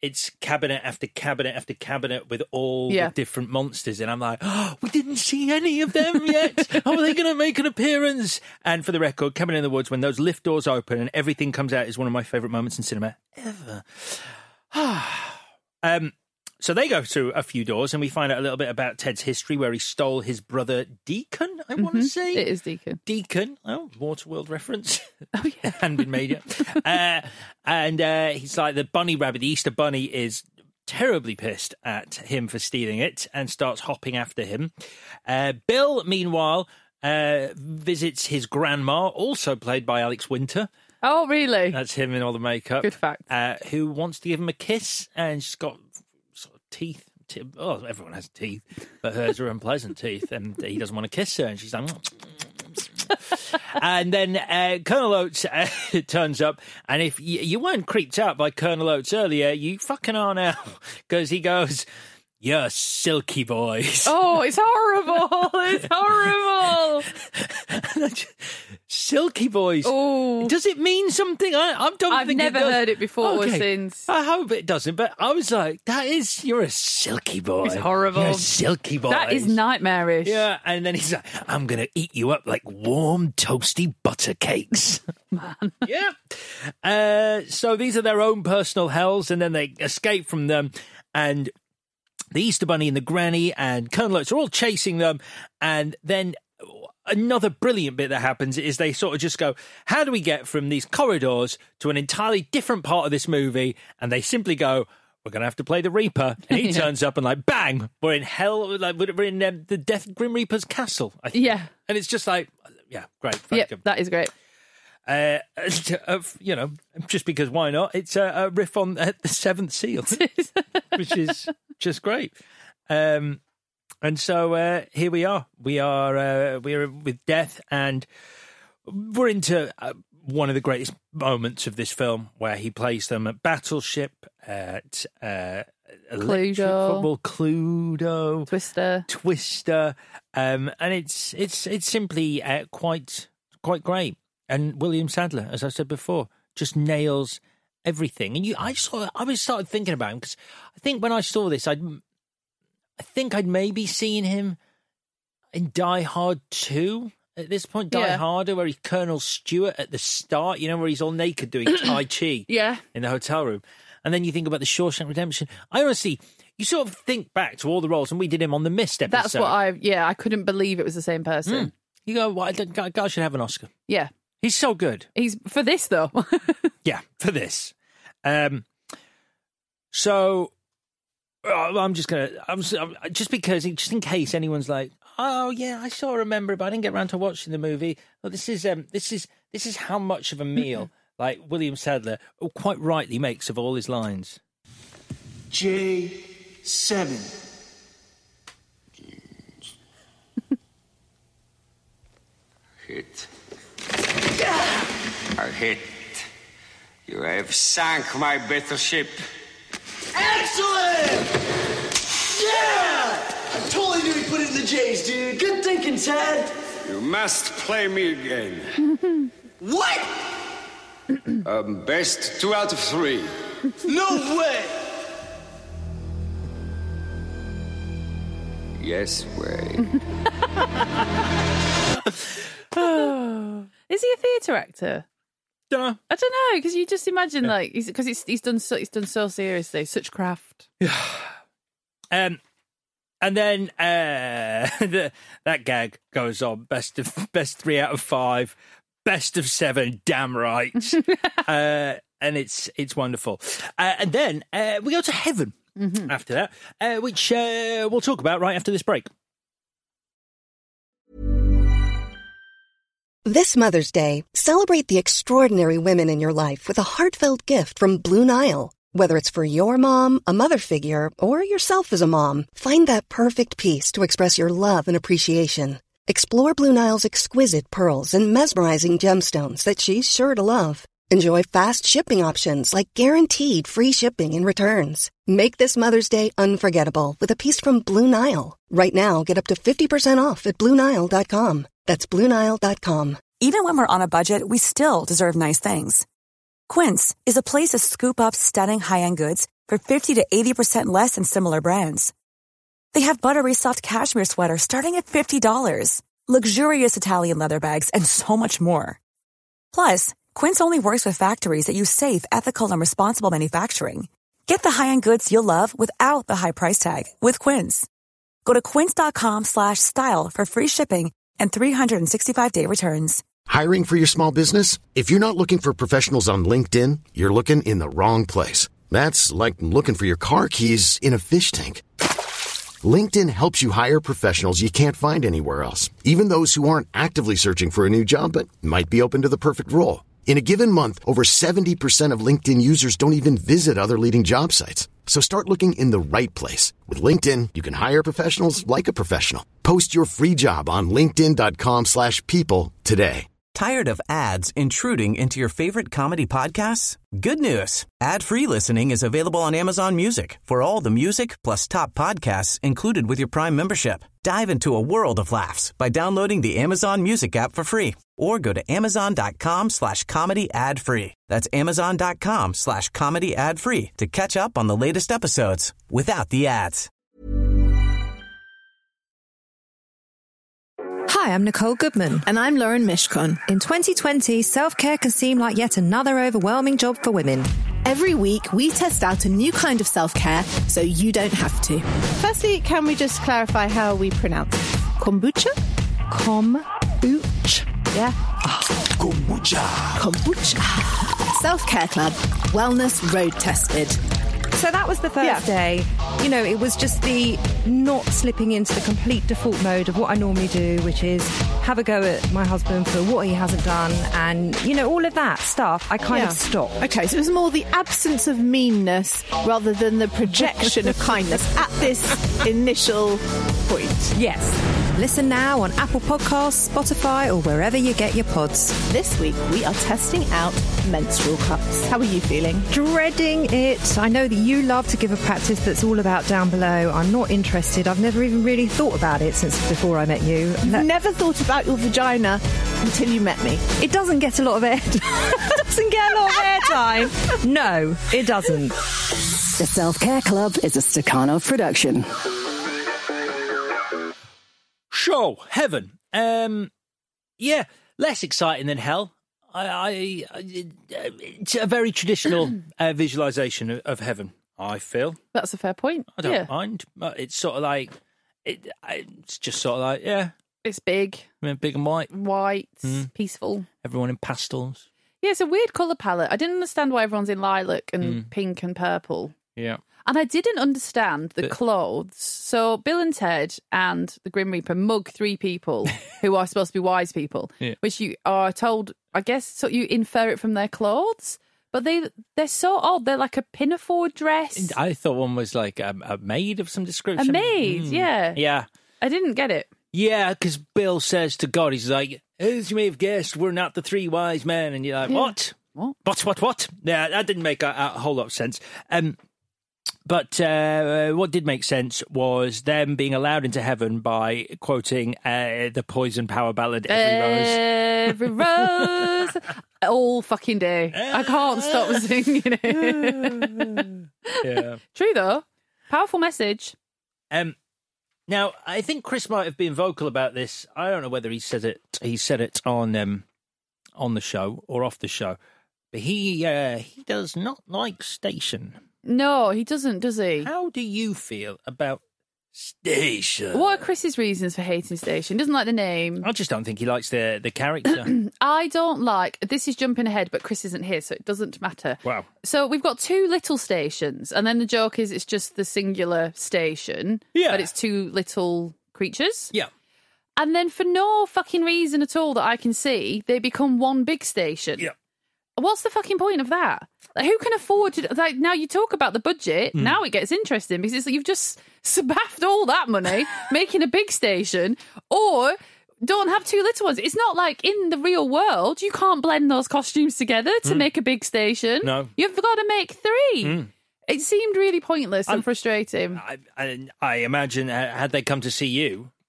it's cabinet after cabinet after cabinet with all Yeah. the different monsters. And I'm like, oh, we didn't see any of them yet. How are they going to make an appearance? And for the record, Cabin in the Woods, when those lift doors open and everything comes out, is one of my favourite moments in cinema ever. um, so they go through a few doors and we find out a little bit about Ted's history, where he stole his brother Deacon, I want to say. It is Deacon. Deacon. Oh, Waterworld reference. Oh, yeah. Hadn't been made yet. uh, and uh, he's like, the bunny rabbit, the Easter bunny, is terribly pissed at him for stealing it and starts hopping after him. Uh, Bill, meanwhile, uh, visits his grandma, also played by Alex Winter. Oh, really? That's him in all the makeup. Good fact. Uh, who wants to give him a kiss, and she's got sort of teeth. T- oh, everyone has teeth, but hers are unpleasant teeth, and he doesn't want to kiss her, and she's like... And then uh, Colonel Oates uh, turns up, and if you, you weren't creeped out by Colonel Oates earlier, you fucking are now, because he goes, "You're silky boys." Oh, it's horrible. It's horrible. Silky boys. Oh. Does it mean something? I, I don't I've think never it does. heard it before or Okay. since. I hope it doesn't, but I was like, that is, you're a silky boy. It's horrible. You're a silky boy. That is nightmarish. Yeah, and then he's like, I'm going to eat you up like warm, toasty butter cakes. Man. Yeah. Uh, so these are their own personal hells, and then they escape from them, and the Easter Bunny and the Granny and Colonel Oates are all chasing them, and then another brilliant bit that happens is they sort of just go, how do we get from these corridors to an entirely different part of this movie? And they simply go, we're going to have to play the Reaper. And he Yeah. turns up and like, bang, we're in hell, like we're in um, the Death Grim Reaper's castle. I think. Yeah. And it's just like, yeah, great. Very Yep, good. that is great. Uh, you know, just because why not? It's a, a riff on uh, the Seventh Seal, which is just great. Um, and so uh, here we are. We are uh, we're with Death, and we're into uh, one of the greatest moments of this film, where he plays them at Battleship, at uh, Electric Cluedo. Football, Cluedo, Twister. Twister, um, and it's it's it's simply uh, quite quite great. And William Sadler, as I said before, just nails everything. And you, I saw, I was started thinking about him because I think when I saw this, I'd, I think I'd maybe seen him in Die Hard two. At this point, Die Yeah. Harder, where he's Colonel Stewart at the start, you know, where he's all naked doing Tai Chi Yeah. in the hotel room. And then you think about the Shawshank Redemption. I honestly, you sort of think back to all the roles, and we did him on the Mist episode. That's what I, yeah, I couldn't believe it was the same person. Mm. You go, well, that guy should have an Oscar. Yeah. He's so good. He's, for this though. Yeah, for this. Um, so uh, I'm just gonna. I'm, I'm just because, just in case anyone's like, oh yeah, I sort of remember it, but I didn't get around to watching the movie. Well, this is um, this is this is how much of a meal like William Sadler quite rightly makes of all his lines. J seven. Hit. I hit. You have sunk my battleship. Excellent! Yeah! I totally knew he put it in the J's, dude. Good thinking, Ted. You must play me again. What? Um, best two out of three. No way! Yes way. Is he a theatre actor? Dunno. I don't know, because you just imagine like because he's, he's done so he's done so seriously, such craft. Um, and then uh, the, that gag goes on. Best of best three out of five. Best of seven. Damn right. uh, and it's it's wonderful. Uh, and then uh, we go to heaven Mm-hmm. after that, uh, which uh, we'll talk about right after this break. This Mother's Day, celebrate the extraordinary women in your life with a heartfelt gift from Blue Nile. Whether it's for your mom, a mother figure, or yourself as a mom, find that perfect piece to express your love and appreciation. Explore Blue Nile's exquisite pearls and mesmerizing gemstones that she's sure to love. Enjoy fast shipping options like guaranteed free shipping and returns. Make this Mother's Day unforgettable with a piece from Blue Nile. Right now, get up to fifty percent off at Blue Nile dot com. That's Blue Nile dot com. Even when we're on a budget, we still deserve nice things. Quince is a place to scoop up stunning high-end goods for fifty to eighty percent less than similar brands. They have buttery soft cashmere sweaters starting at fifty dollars, luxurious Italian leather bags, and so much more. Plus, Quince only works with factories that use safe, ethical, and responsible manufacturing. Get the high-end goods you'll love without the high price tag with Quince. Go to quince.com slash style for free shipping and three sixty-five day returns. Hiring for your small business? If you're not looking for professionals on LinkedIn, you're looking in the wrong place. That's like looking for your car keys in a fish tank. LinkedIn helps you hire professionals you can't find anywhere else, even those who aren't actively searching for a new job but might be open to the perfect role. In a given month, over seventy percent of LinkedIn users don't even visit other leading job sites. So start looking in the right place. With LinkedIn, you can hire professionals like a professional. Post your free job on linkedin.com slash people today. Tired of ads intruding into your favorite comedy podcasts? Good news. Ad-free listening is available on Amazon Music for all the music plus top podcasts included with your Prime membership. Dive into a world of laughs by downloading the Amazon Music app for free or go to amazon.com slash comedy ad free. That's amazon.com slash comedy ad free to catch up on the latest episodes without the ads. Hi, I'm Nicole Goodman. And I'm Lauren Mishkon. In twenty twenty, self-care can seem like yet another overwhelming job for women. Every week, we test out a new kind of self-care so you don't have to. Firstly, can we just clarify how we pronounce it? Kombucha? Kombucha. Yeah. Kombucha. Kombucha. Self-Care Club. Wellness road tested. So that was the first yeah. day. You know, it was just the not slipping into the complete default mode of what I normally do, which is have a go at my husband for what he hasn't done. And, you know, all of that stuff, I kind yeah. of stopped. Okay, so it was more the absence of meanness rather than the projection of kindness at this initial point. Yes. Listen now on Apple Podcasts, Spotify, or wherever you get your pods. This week, we are testing out menstrual cups. How are you feeling? Dreading it. I know that you love to give a practice that's all about down below. I'm not interested. I've never even really thought about it since before I met you. You've Let- never thought about your vagina until you met me. It doesn't get a lot of air. It doesn't get a lot of airtime. No, it doesn't. The Self-Care Club is a Stakhanov production. So, Heaven. Um, yeah, less exciting than Hell. I, I, I it's a very traditional uh, visualization of, of heaven, I feel. That's a fair point. I don't yeah. mind. It's sort of like it. It's just sort of like yeah. It's big, I mean, big and white, white, mm. peaceful. Everyone in pastels. Yeah, it's a weird colour palette. I didn't understand why everyone's in lilac and mm. pink and purple. Yeah. And I didn't understand the clothes. So Bill and Ted and the Grim Reaper mug three people who are supposed to be wise people, yeah. which you are told, I guess, so you infer it from their clothes. But they, they're so odd. They're like a pinafore dress. I thought one was like a, a maid of some description. A maid, mm. yeah. Yeah. I didn't get it. Yeah, because Bill says to God, he's like, as you may have guessed, we're not the three wise men. And you're like, yeah. what? What? What, what, what? Yeah, that didn't make a, a whole lot of sense. Um, But uh, what did make sense was them being allowed into heaven by quoting uh, the Poison power ballad, Every Rose. Every Rose. All fucking day. I can't stop singing it. Yeah. True, though. Powerful message. Um. Now, I think Chris might have been vocal about this. I don't know whether he said it. He said it on um, on the show or off the show. But he uh, he does not like Station. No, he doesn't, does he? How do you feel about Station? What are Chris's reasons for hating Station? Doesn't like the name. I just don't think he likes the, the character. I don't like... This is jumping ahead, but Chris isn't here, so it doesn't matter. Wow. So we've got two little stations, and then the joke is it's just the singular station, yeah. but it's two little creatures. Yeah. And then for no fucking reason at all that I can see, they become one big station. Yeah. What's the fucking point of that? Like, who can afford to... Like, now you talk about the budget, mm. now it gets interesting because it's like you've just spaffed all that money making a big station, or don't have two little ones. It's not like in the real world, you can't blend those costumes together to mm. make a big station. No. You've got to make three. Mm. It seemed really pointless and I'm, frustrating. I, I, I imagine, uh, had they come to see you,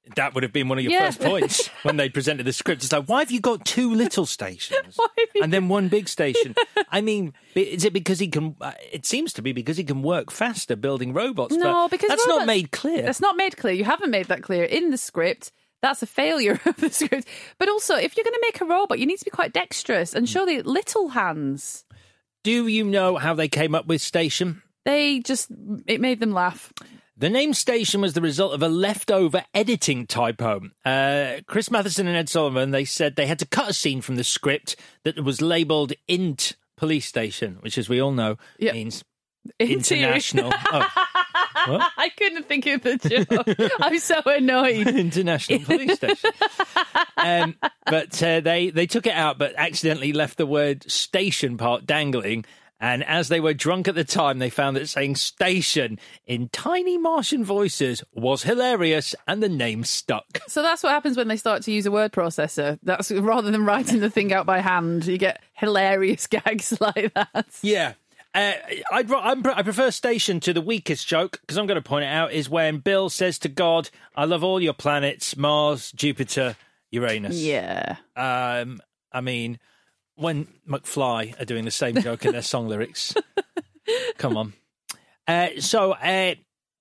That would have been one of your Yeah. first points when they presented the script. It's like, why have you got two little stations and then one big station? I mean, is it because he can? Uh, it seems to be because he can work faster building robots. No, but because that's not robots- made clear. That's not made clear. You haven't made that clear in the script. That's a failure of the script. But also, if you're going to make a robot, you need to be quite dexterous and show the little hands. Do you know how they came up with station? They just, it made them laugh. The name Station was the result of a leftover editing typo. Uh, Chris Matheson and Ed Sullivan, they said they had to cut a scene from the script that was labelled Int Police Station, which, as we all know, Yep. means Interior. international. Oh, what? I couldn't think of the joke. I'm so annoyed. International Police Station. um, but uh, they, they took it out, but accidentally left the word station part dangling. And as they were drunk at the time, they found that saying station in tiny Martian voices was hilarious, and the name stuck. So that's what happens when they start to use a word processor. That's rather than writing the thing out by hand, you get hilarious gags like that. Yeah. Uh, I'd, I'm, I prefer station to the weakest joke, because I'm going to point it out, is when Bill says to God, I love all your planets, Mars, Jupiter, Uranus. Yeah. Um, I mean, when McFly are doing the same joke in their song lyrics. Come on. Uh, so, uh,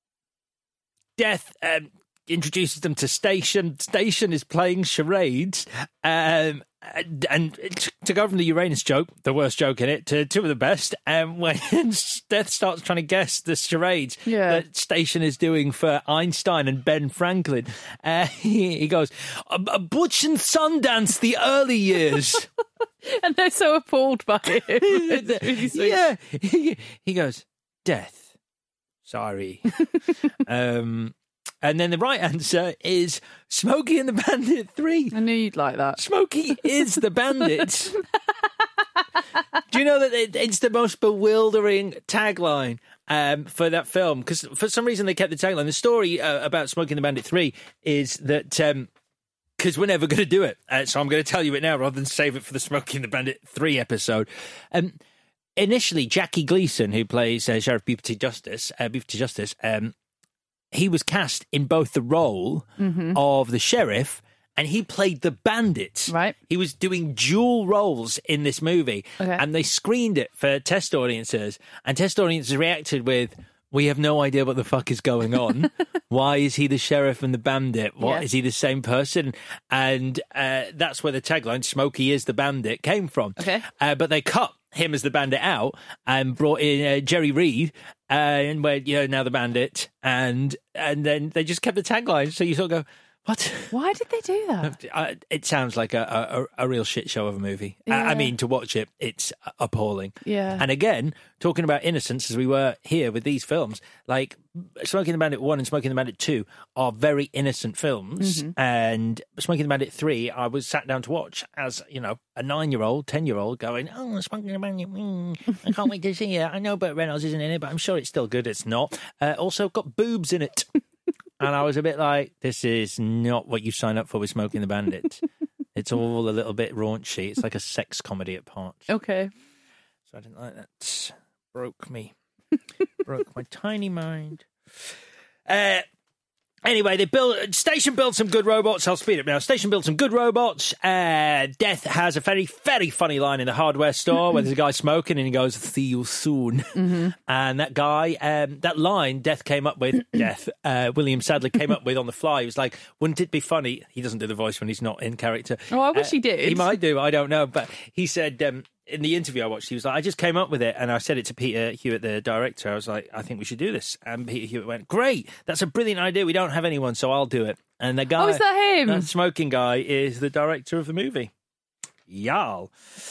Death um, introduces them to Station. Station is playing charades. Um, and, and to go from the Uranus joke, the worst joke in it, to two of the best, um, when Death starts trying to guess the charades Yeah. that Station is doing for Einstein and Ben Franklin, uh, he, he goes, a, a Butch and Sundance, the early years. And they're so appalled by it. It's really sweet. Yeah. He, he goes, Death. Sorry. um, and then the right answer is Smokey and the Bandit three. I knew you'd like that. Smokey is the bandit. Do you know that it, it's the most bewildering tagline um, for that film? Because for some reason they kept the tagline. The story uh, about Smokey and the Bandit three is that... Um, because we're never going to do it. Uh, so I'm going to tell you it now rather than save it for the Smokey and the Bandit three episode. Um, initially, Jackie Gleason, who plays uh, Sheriff Buford Justice, uh, Buford Justice, um, he was cast in both the role Mhm. of the sheriff and he played the bandit. Right. He was doing dual roles in this movie. Okay. And they screened it for test audiences. And test audiences reacted with... We have no idea what the fuck is going on. Why is he the sheriff and the bandit? What Yeah. is he the same person? And uh, that's where the tagline "Smokey is the bandit" came from. Okay. Uh, but they cut him as the bandit out and brought in uh, Jerry Reed, uh, and where you know now the bandit, and and then they just kept the tagline. So you sort of go, what? Why did they do that? Uh, it sounds like a, a, a real shit show of a movie. I, I Yeah. mean, to watch it, it's appalling. Yeah. And again, talking about innocence as we were here with these films, like Smoking the Bandit one and Smoking the Bandit two are very innocent films. Mhm. And Smoking the Bandit three, I was sat down to watch as, you know, a nine-year-old, ten-year-old going, oh, Smoking the Bandit, mm, I can't wait to see it. I know Burt Reynolds isn't in it, but I'm sure it's still good. It's not. Uh, also got boobs in it. And I was a bit like, this is not what you sign up for with Smoking the Bandit. It's all a little bit raunchy. It's like a sex comedy at parts. Okay. So I didn't like that. Broke me. Broke my tiny mind. Uh, anyway, they built Station built some good robots. I'll speed up now. Station built some good robots. Uh, Death has a very, very funny line in the hardware store where there's a guy smoking and he goes, see you soon. Mm-hmm. And that guy, um, that line Death came up with, Death, uh, William Sadler came up with on the fly. He was like, wouldn't it be funny? He doesn't do the voice when he's not in character. Oh, I wish Uh, he did. He might do, I don't know. But he said, um, in the interview I watched, he was like, I just came up with it. And I said it to Peter Hewitt, the director. I was like, I think we should do this. And Peter Hewitt went, great, that's a brilliant idea. We don't have anyone, so I'll do it. And the guy, Oh, is that him? that smoking guy, is the director of the movie. Y'all.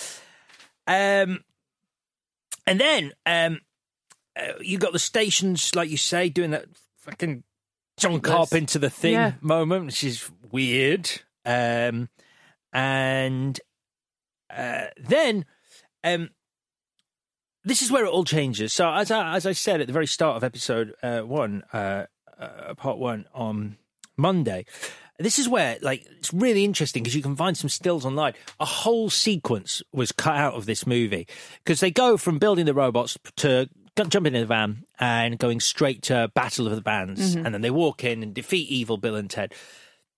Um, and then um, uh, you got the stations, like you say, doing that fucking John Carpenter the thing Yeah. moment, which is weird. Um, and uh, then um, this is where it all changes. So as I, as I said at the very start of episode uh, one, uh, uh, part one on Monday, this is where, like, it's really interesting because you can find some stills online. A whole sequence was cut out of this movie because they go from building the robots to jumping in the van and going straight to Battle of the Bands. Mhm. And then they walk in and defeat evil Bill and Ted.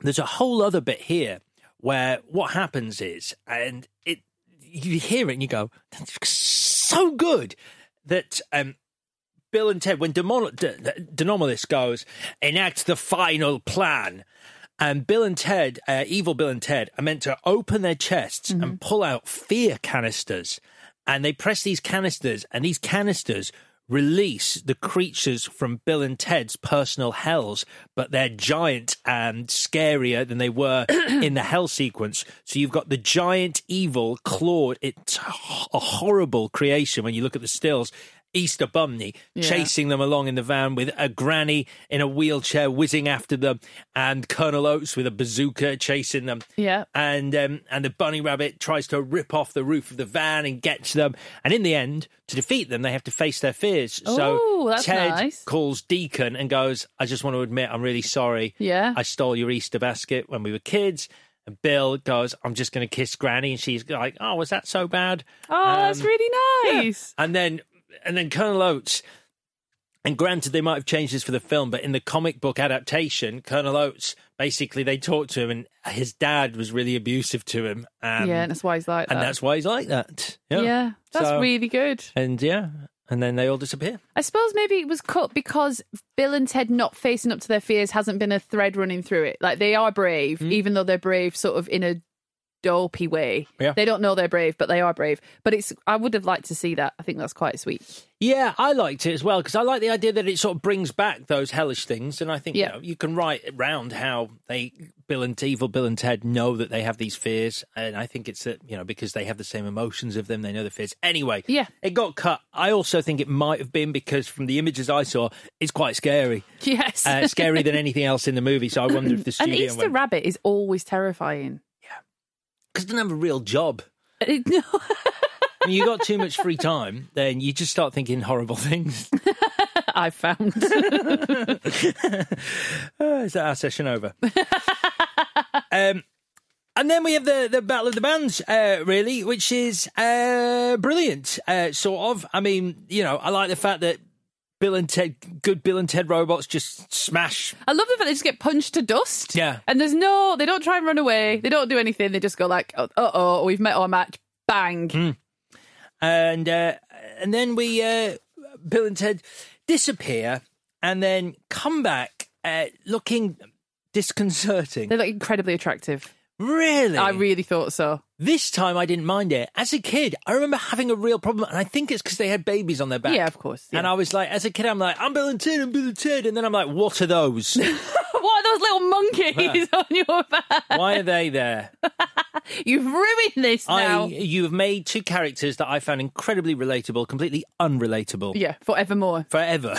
there's a whole other bit here where what happens is, and it you hear it and you go, that's so good, that um, Bill and Ted, when Demol- D- Denomalus goes, enact the final plan, and Bill and Ted, uh, evil Bill and Ted, are meant to open their chests mm-hmm. and pull out fear canisters, and they press these canisters, and these canisters release the creatures from Bill and Ted's personal hells, but they're giant and scarier than they were in the hell sequence. So you've got the giant evil clawed. It's a horrible creation when you look at the stills. Easter Bunny yeah. chasing them along in the van with a granny in a wheelchair whizzing after them, and Colonel Oates with a bazooka chasing them. Yeah, and um, and the bunny rabbit tries to rip off the roof of the van and get to them. And in the end, to defeat them, they have to face their fears. Ooh, so that's Ted nice. calls Deacon and goes, "I just want to admit, I'm really sorry. Yeah, I stole your Easter basket when we were kids." And Bill goes, "I'm just going to kiss Granny," and she's like, "Oh, was that so bad?" Oh, um, that's really nice. Yeah. And then. And then Colonel Oates, and granted they might have changed this for the film, but in the comic book adaptation, Colonel Oates, basically they talked to him and his dad was really abusive to him. Um, yeah, and that's why he's like that. And that's why he's like that. Yeah, yeah that's so, really good. And yeah, and then they all disappear. I suppose maybe it was cut because Bill and Ted not facing up to their fears hasn't been a thread running through it. Like, they are brave, mm. even though they're brave sort of in a dopey way. Yeah. They don't know they're brave, but they are brave. But it's I would have liked to see that. I think that's quite sweet. Yeah, I liked it as well, because I like the idea that it sort of brings back those hellish things, and I think yeah. you know, you can write around how they Bill and evil Bill and Ted know that they have these fears, and I think it's that, you know, because they have the same emotions of them, they know the fears. Anyway, yeah, it got cut. I also think it might have been because from the images I saw, it's quite scary. Yes, uh, scarier than anything else in the movie. So I wonder if the studio An Easter went, rabbit is always terrifying. because it doesn't have a real job. It, no. When you got too much free time, then you just start thinking horrible things. I've found. Oh, is that our session over? um, and then we have the, the Battle of the Bands, uh, really, which is uh, brilliant, uh, sort of. I mean, you know, I like the fact that Bill and Ted, good Bill and Ted robots just smash. I love the fact they just get punched to dust. Yeah. And there's no, they don't try and run away. They don't do anything. They just go like, uh oh, we've met our match. Bang. Mm. And uh, and then we, uh, Bill and Ted disappear and then come back uh, looking disconcerting. They look incredibly attractive. Really? I really thought so. This time I didn't mind it. As a kid, I remember having a real problem, and I think it's because they had babies on their back. Yeah, of course. Yeah. And I was like, as a kid, I'm like, I'm Bill and Ted, I'm Bill and Ted. And then I'm like, what are those? What are those little monkeys on your back? Why are they there? You've ruined this now. I, you have made two characters that I found incredibly relatable, completely unrelatable. Yeah, forevermore. Forever.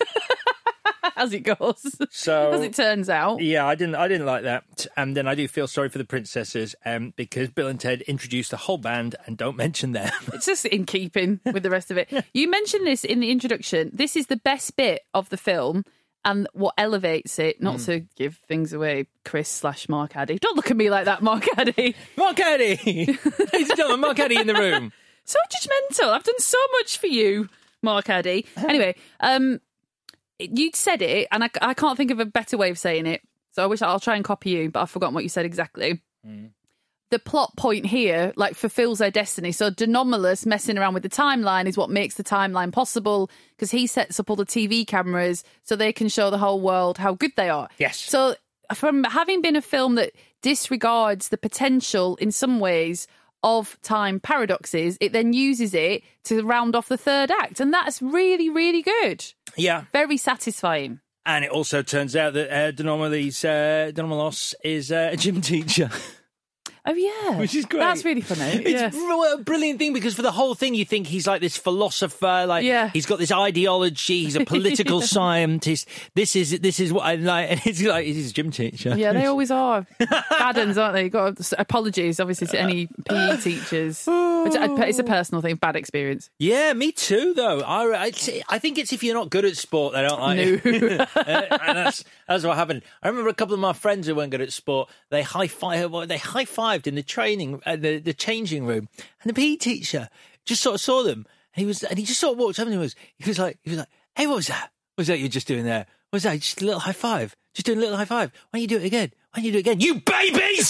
As it goes. So, as it turns out. Yeah, I didn't I didn't like that. And then I do feel sorry for the princesses um, because Bill and Ted introduced the whole band and don't mention them. It's just in keeping with the rest of it. You mentioned this in the introduction. This is the best bit of the film. And what elevates it, not mm. to give things away, Chris slash Mark Addy. Don't look at me like that, Mark Addy. Mark Addy! Ladies and gentlemen, Mark Addy in the room. So judgmental. I've done so much for you, Mark Addy. Anyway, um, you'd said it, and I, I can't think of a better way of saying it. So I wish I'll try and copy you, but I've forgotten what you said exactly. Mm. The plot point here, like, fulfills their destiny. So Denomalus messing around with the timeline is what makes the timeline possible, because he sets up all the T V cameras so they can show the whole world how good they are. Yes. So from having been a film that disregards the potential in some ways of time paradoxes, it then uses it to round off the third act. And that's really, really good. Yeah. Very satisfying. And it also turns out that uh, Denomalus, uh, Denomalus is uh, a gym teacher. Oh, yeah. Which is great. That's really funny. It's yeah. a brilliant thing, because for the whole thing, you think he's like this philosopher, like yeah. he's got this ideology, he's a political yeah. scientist. This is this is what I like. And it's like, he's a gym teacher. Yeah, they always are. Bad uns, aren't they? Got apologies, obviously, to any P E teachers. Which, it's a personal thing, bad experience. Yeah, me too, though. I, I, I think it's if you're not good at sport, they don't like you. No. uh, and that's, that's what happened. I remember a couple of my friends who weren't good at sport, they high-five, they high-fived in the training, uh, the, the changing room, and the P E teacher just sort of saw them, and he was, and he just sort of walked up and he was, he was like, he was like, hey, what was that? What was that you're just doing there? What was that? Just a little high five? Just doing a little high five? Why don't you do it again? Why Why don't you do it again? You babies!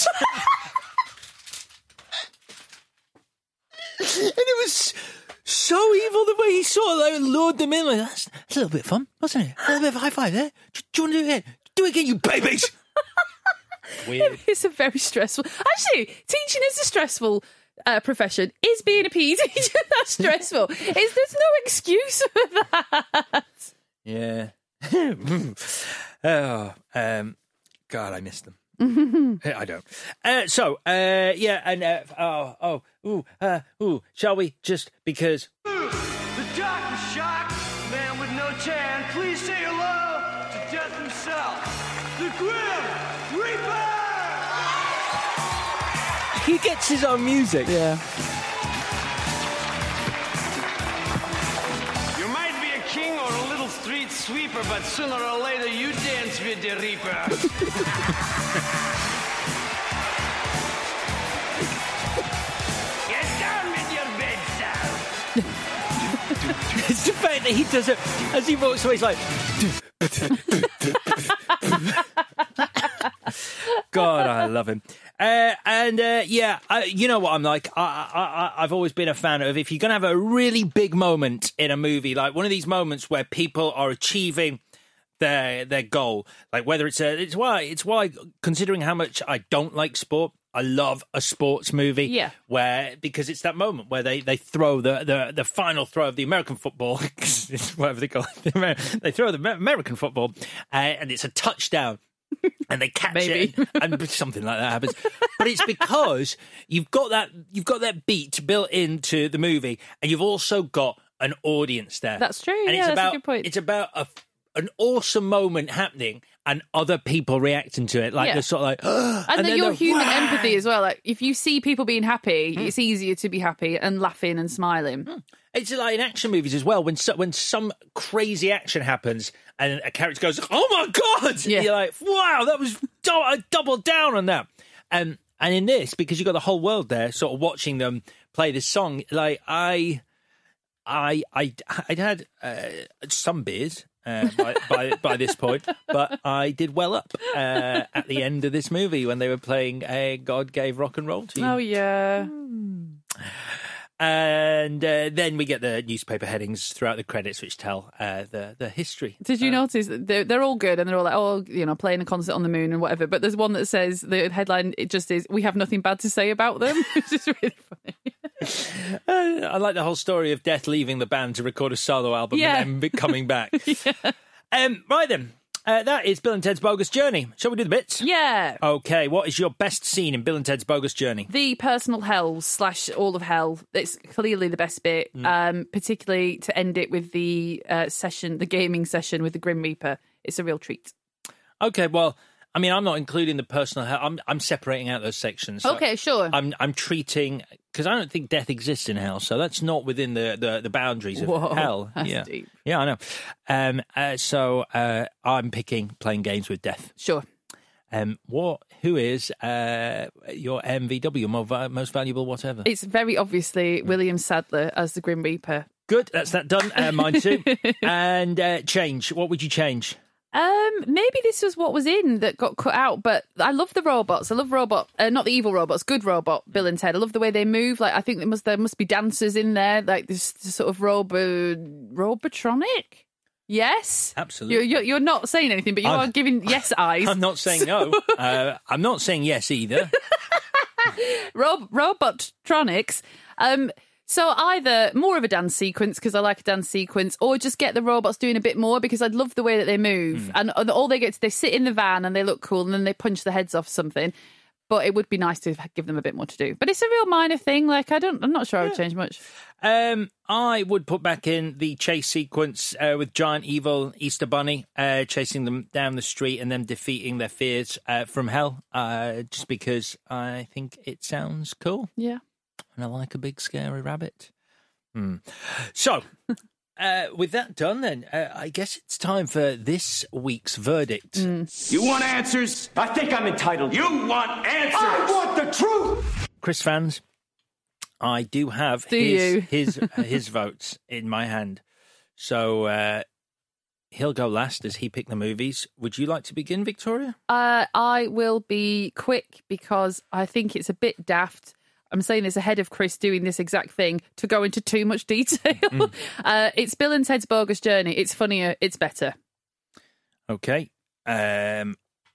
And it was so evil the way he sort of like lured them in. Like, that's, that's a little bit of fun, wasn't it? A little bit of a high five there. Do, do you want to do it again? Do it again, you babies! Weird. It's a very stressful... Actually, teaching is a stressful uh, profession. Is being a P E teacher that stressful? Is There's no excuse for that. Yeah. oh, um, God, I miss them. I don't. Uh, so, uh, yeah, and uh, oh, oh, ooh, uh, ooh, shall we? Just because. The doctor shocked, man with no tan. Please say hello to death himself, the Grim Reaper. He gets his own music. Yeah. You might be a king or a little street sweeper, but sooner or later you dance with the Reaper. It's the fact that he does it as he walks away. He's like, God, I love him. Uh, and uh, yeah, I, you know what I'm like. I, I, I, I've always been a fan of if you're going to have a really big moment in a movie, like one of these moments where people are achieving their their goal, like whether it's a, it's why it's why considering how much I don't like sport. I love a sports movie, yeah. Where because it's that moment where they, they throw the, the, the final throw of the American football, whatever they call it, they throw the American football, uh, and it's a touchdown, and they catch Maybe. it, and something like that happens. But it's because you've got that you've got that beat built into the movie, and you've also got an audience there. That's true. And yeah, it's that's about a good point. it's about a, an awesome moment happening. And other people reacting to it, like Yeah. they're sort of like, oh, And, and then then your they're, human "Wah!" empathy as well. Like if you see people being happy, Mm. it's easier to be happy and laughing and smiling. Mm. It's like in action movies as well. When so, when some crazy action happens and a character goes, "Oh my god!" Yeah. You're like, "Wow, that was do- I doubled down on that." And and in this, because you've got the whole world there, sort of watching them play this song, like I, I, I, I'd had uh, some beers. Uh, by, by by this point, but I did well up uh, at the end of this movie when they were playing uh, God Gave Rock and Roll to You. Oh, yeah. And uh, then we get the newspaper headings throughout the credits, which tell uh, the the history. Did you uh, notice that they're, they're all good and they're all like, oh, you know, playing a concert on the moon and whatever. But there's one that says the headline, it just is, we have nothing bad to say about them, which is really funny. uh, I like the whole story of Death leaving the band to record a solo album Yeah. and then coming back. yeah. um, right then, uh, that is Bill and Ted's Bogus Journey. Shall we do the bits? Yeah. Okay, what is your best scene in Bill and Ted's Bogus Journey? The personal hell slash all of hell. It's clearly the best bit, Mm. um, particularly to end it with the uh, session, the gaming session with the Grim Reaper. It's a real treat. Okay, well, I mean, I'm not including the personal hell. I'm I'm separating out those sections. So Okay, sure. I'm I'm treating because I don't think death exists in hell, so that's not within the, the, the boundaries of Whoa, hell. that's yeah, deep. yeah, I know. Um, uh, so uh, I'm picking playing games with death. Sure. Um, what? Who is uh, your M V W, most, most valuable whatever? It's very obviously William Sadler as the Grim Reaper. Good, that's that done. Uh, mine too. And uh, change. What would you change? Um, maybe this was what was in that got cut out, but I love the robots. I love robot, uh, not the evil robots, good robot, Bill and Ted. I love the way they move. Like I think there must there must be dancers in there, like this, this sort of robo robotronic. Yes, absolutely. You're, you're, you're not saying anything, but you I'm, are giving yes eyes. I'm not saying no. uh, I'm not saying yes either. Rob robotronics. Um. So either more of a dance sequence because I like a dance sequence, or just get the robots doing a bit more because I'd love the way that they move. Mm. And all they get to, they sit in the van and they look cool and then they punch the heads off something. But it would be nice to give them a bit more to do. But it's a real minor thing. Like I don't, I'm not sure yeah. I would change much. Um, I would put back in the chase sequence uh, with giant evil Easter Bunny uh, chasing them down the street and them defeating their fears uh, from hell. Uh, just because I think it sounds cool. Yeah. And I like a big scary rabbit. Hmm. So, uh, with that done, then uh, I guess it's time for this week's verdict. Mm. You want answers? I think I'm entitled. You want answers? I want the truth. Chris fans, I do have do his you? his uh, his votes in my hand. So uh, he'll go last as he picked the movies. Would you like to begin, Victoria? Uh, I will be quick because I think it's a bit daft. I'm saying this ahead of Chris doing this exact thing to go into too much detail. Mm. uh, it's Bill and Ted's Bogus Journey. It's funnier. It's better. Okay. Um,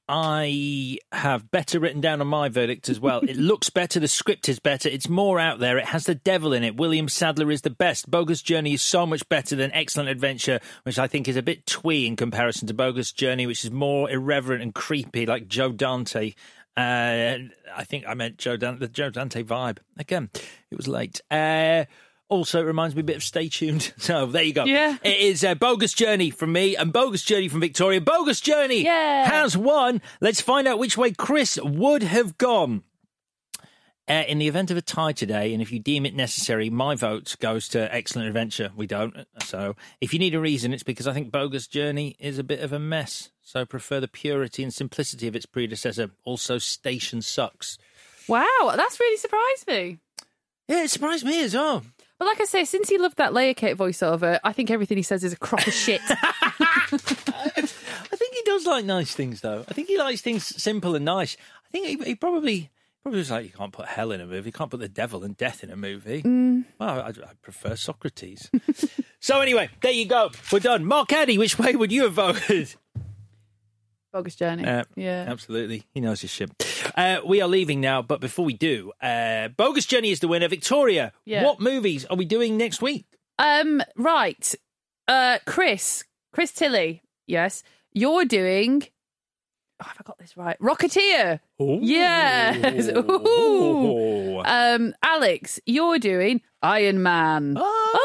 I have better written down on my verdict as well. It looks better. The script is better. It's more out there. It has the devil in it. William Sadler is the best. Bogus Journey is so much better than Excellent Adventure, which I think is a bit twee in comparison to Bogus Journey, which is more irreverent and creepy, like Joe Dante. Uh, I think I meant Joe Dan- the Joe Dante vibe. Again, it was late. Uh, also, it reminds me a bit of Stay Tuned. So there you go. Yeah. It is a Bogus Journey from me and Bogus Journey from Victoria. Bogus Journey yeah. has won. Let's find out which way Chris would have gone. Uh, in the event of a tie today, and if you deem it necessary, my vote goes to Excellent Adventure. We don't. So if you need a reason, it's because I think Bogus Journey is a bit of a mess. So I prefer the purity and simplicity of its predecessor. Also, Station sucks. Wow, that's really surprised me. Yeah, it surprised me as well. But like I say, since he loved that Leia Kate voiceover, I think everything he says is a crock of shit. I think he does like nice things, though. I think he likes things simple and nice. I think he, he probably... Probably was like, you can't put hell in a movie. You can't put the devil and death in a movie. Mm. Well, I, I prefer Socrates. So anyway, there you go. We're done. Mark Addy, which way would you have voted? Bogus Journey. Uh, yeah. Absolutely. He knows his shit. Uh, we are leaving now, but before we do, uh, Bogus Journey is the winner. Victoria, yeah. What movies are we doing next week? Um, right. Uh, Chris. Chris Tilley. Yes. You're doing... Oh, have I got this right? Rocketeer. Ooh. Yes. Ooh. Um, Alex, you're doing Iron Man.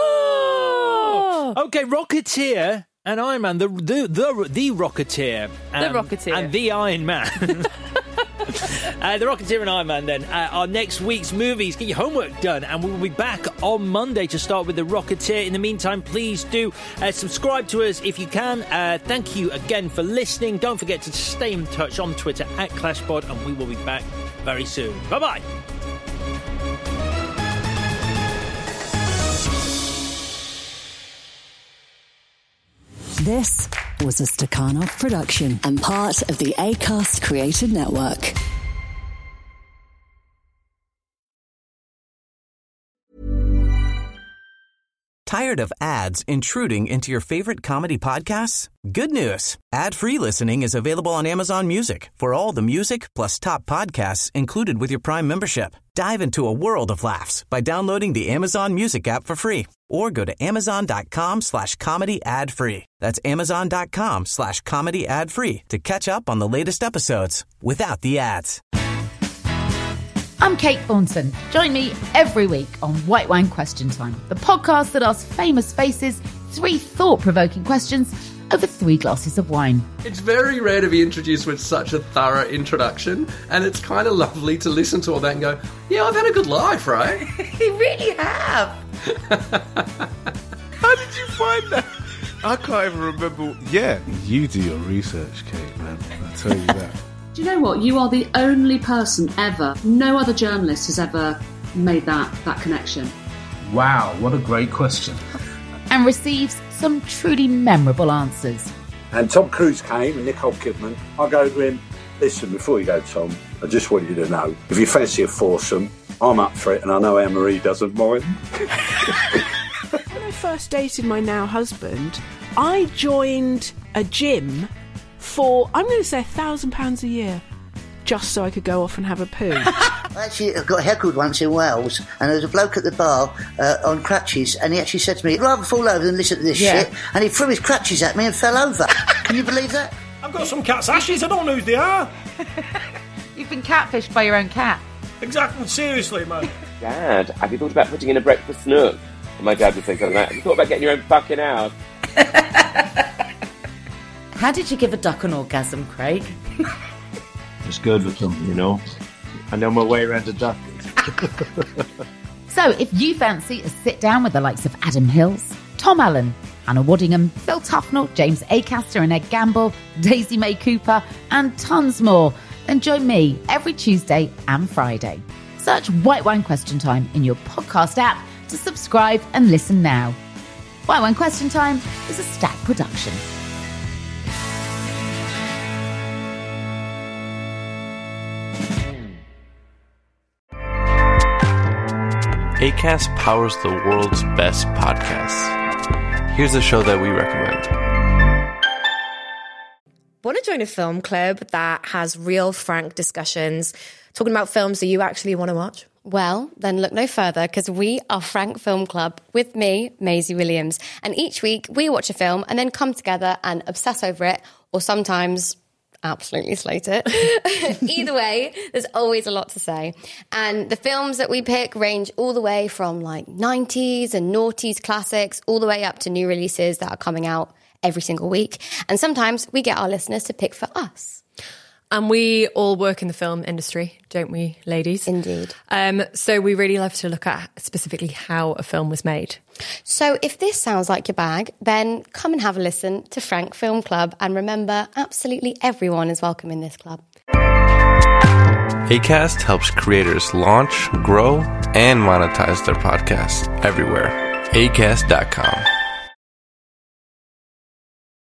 Oh. oh. Okay, Rocketeer and Iron Man. The the the, the Rocketeer. Um, the Rocketeer. And the Iron Man. uh, the Rocketeer and Iron Man, then, uh, are next week's movies. Get your homework done, and we will be back on Monday to start with the Rocketeer. In the meantime, please do uh, subscribe to us if you can. Uh, thank you again for listening. Don't forget to stay in touch on Twitter at ClashPod, and we will be back very soon. Bye-bye. This was a Stakhanov production and part of the Acast Creative Network. Tired of ads intruding into your favorite comedy podcasts? Good news. Ad-free listening is available on Amazon Music for all the music plus top podcasts included with your Prime membership. Dive into a world of laughs by downloading the Amazon Music app for free or go to amazon.com slash comedy ad free. That's amazon.com slash comedy ad free to catch up on the latest episodes without the ads. I'm Kate Thornton. Join me every week on White Wine Question Time, the podcast that asks famous faces three thought-provoking questions over three glasses of wine. It's very rare to be introduced with such a thorough introduction, and it's kind of lovely to listen to all that and go, yeah, I've had a good life, right? You really have. How did you find that? I can't even remember. Yeah, you do your research, Kate, man. I'll tell you that. Do you know what? You are the only person ever, no other journalist has ever made that, that connection. Wow, what a great question. And receives some truly memorable answers. And Tom Cruise came and Nicole Kidman. I go to him, listen, before you go, Tom, I just want you to know, if you fancy a foursome, I'm up for it, and I know Anne-Marie doesn't mind. When I first dated my now husband, I joined a gym for, I'm going to say, a thousand pounds a year, just so I could go off and have a poo. I actually got heckled once in Wales, and there was a bloke at the bar uh, on crutches, and he actually said to me, I'd rather fall over than listen to this yeah. shit, and he threw his crutches at me and fell over. Can you believe that? I've got some cat's ashes, I don't know who they are. You've been catfished by your own cat. Exactly, seriously, man. Dad, have you thought about putting in a breakfast nook? And my dad would think something like that. Have you thought about getting your own fucking house? How did you give a duck an orgasm, Craig? Just good with them, you know. I know my way around a duck. So, if you fancy a sit down with the likes of Adam Hills, Tom Allen, Anna Waddingham, Phil Tufnell, James Acaster and Ed Gamble, Daisy May Cooper, and tons more, then join me every Tuesday and Friday. Search White Wine Question Time in your podcast app to subscribe and listen now. White Wine Question Time is a Stack production. Acast powers the world's best podcasts. Here's a show that we recommend. Want to join a film club that has real, frank discussions, talking about films that you actually want to watch? Well, then look no further, because we are Frank Film Club with me, Maisie Williams. And each week we watch a film and then come together and obsess over it, or sometimes absolutely slate it. Either way, there's always a lot to say. And the films that we pick range all the way from like nineties and noughties classics, all the way up to new releases that are coming out every single week. And sometimes we get our listeners to pick for us. And we all work in the film industry, don't we, ladies? Indeed. Um, so we really love to look at specifically how a film was made. So if this sounds like your bag, then come and have a listen to Frank Film Club. And remember, absolutely everyone is welcome in this club. Acast helps creators launch, grow, and monetize their podcasts everywhere. acast dot com.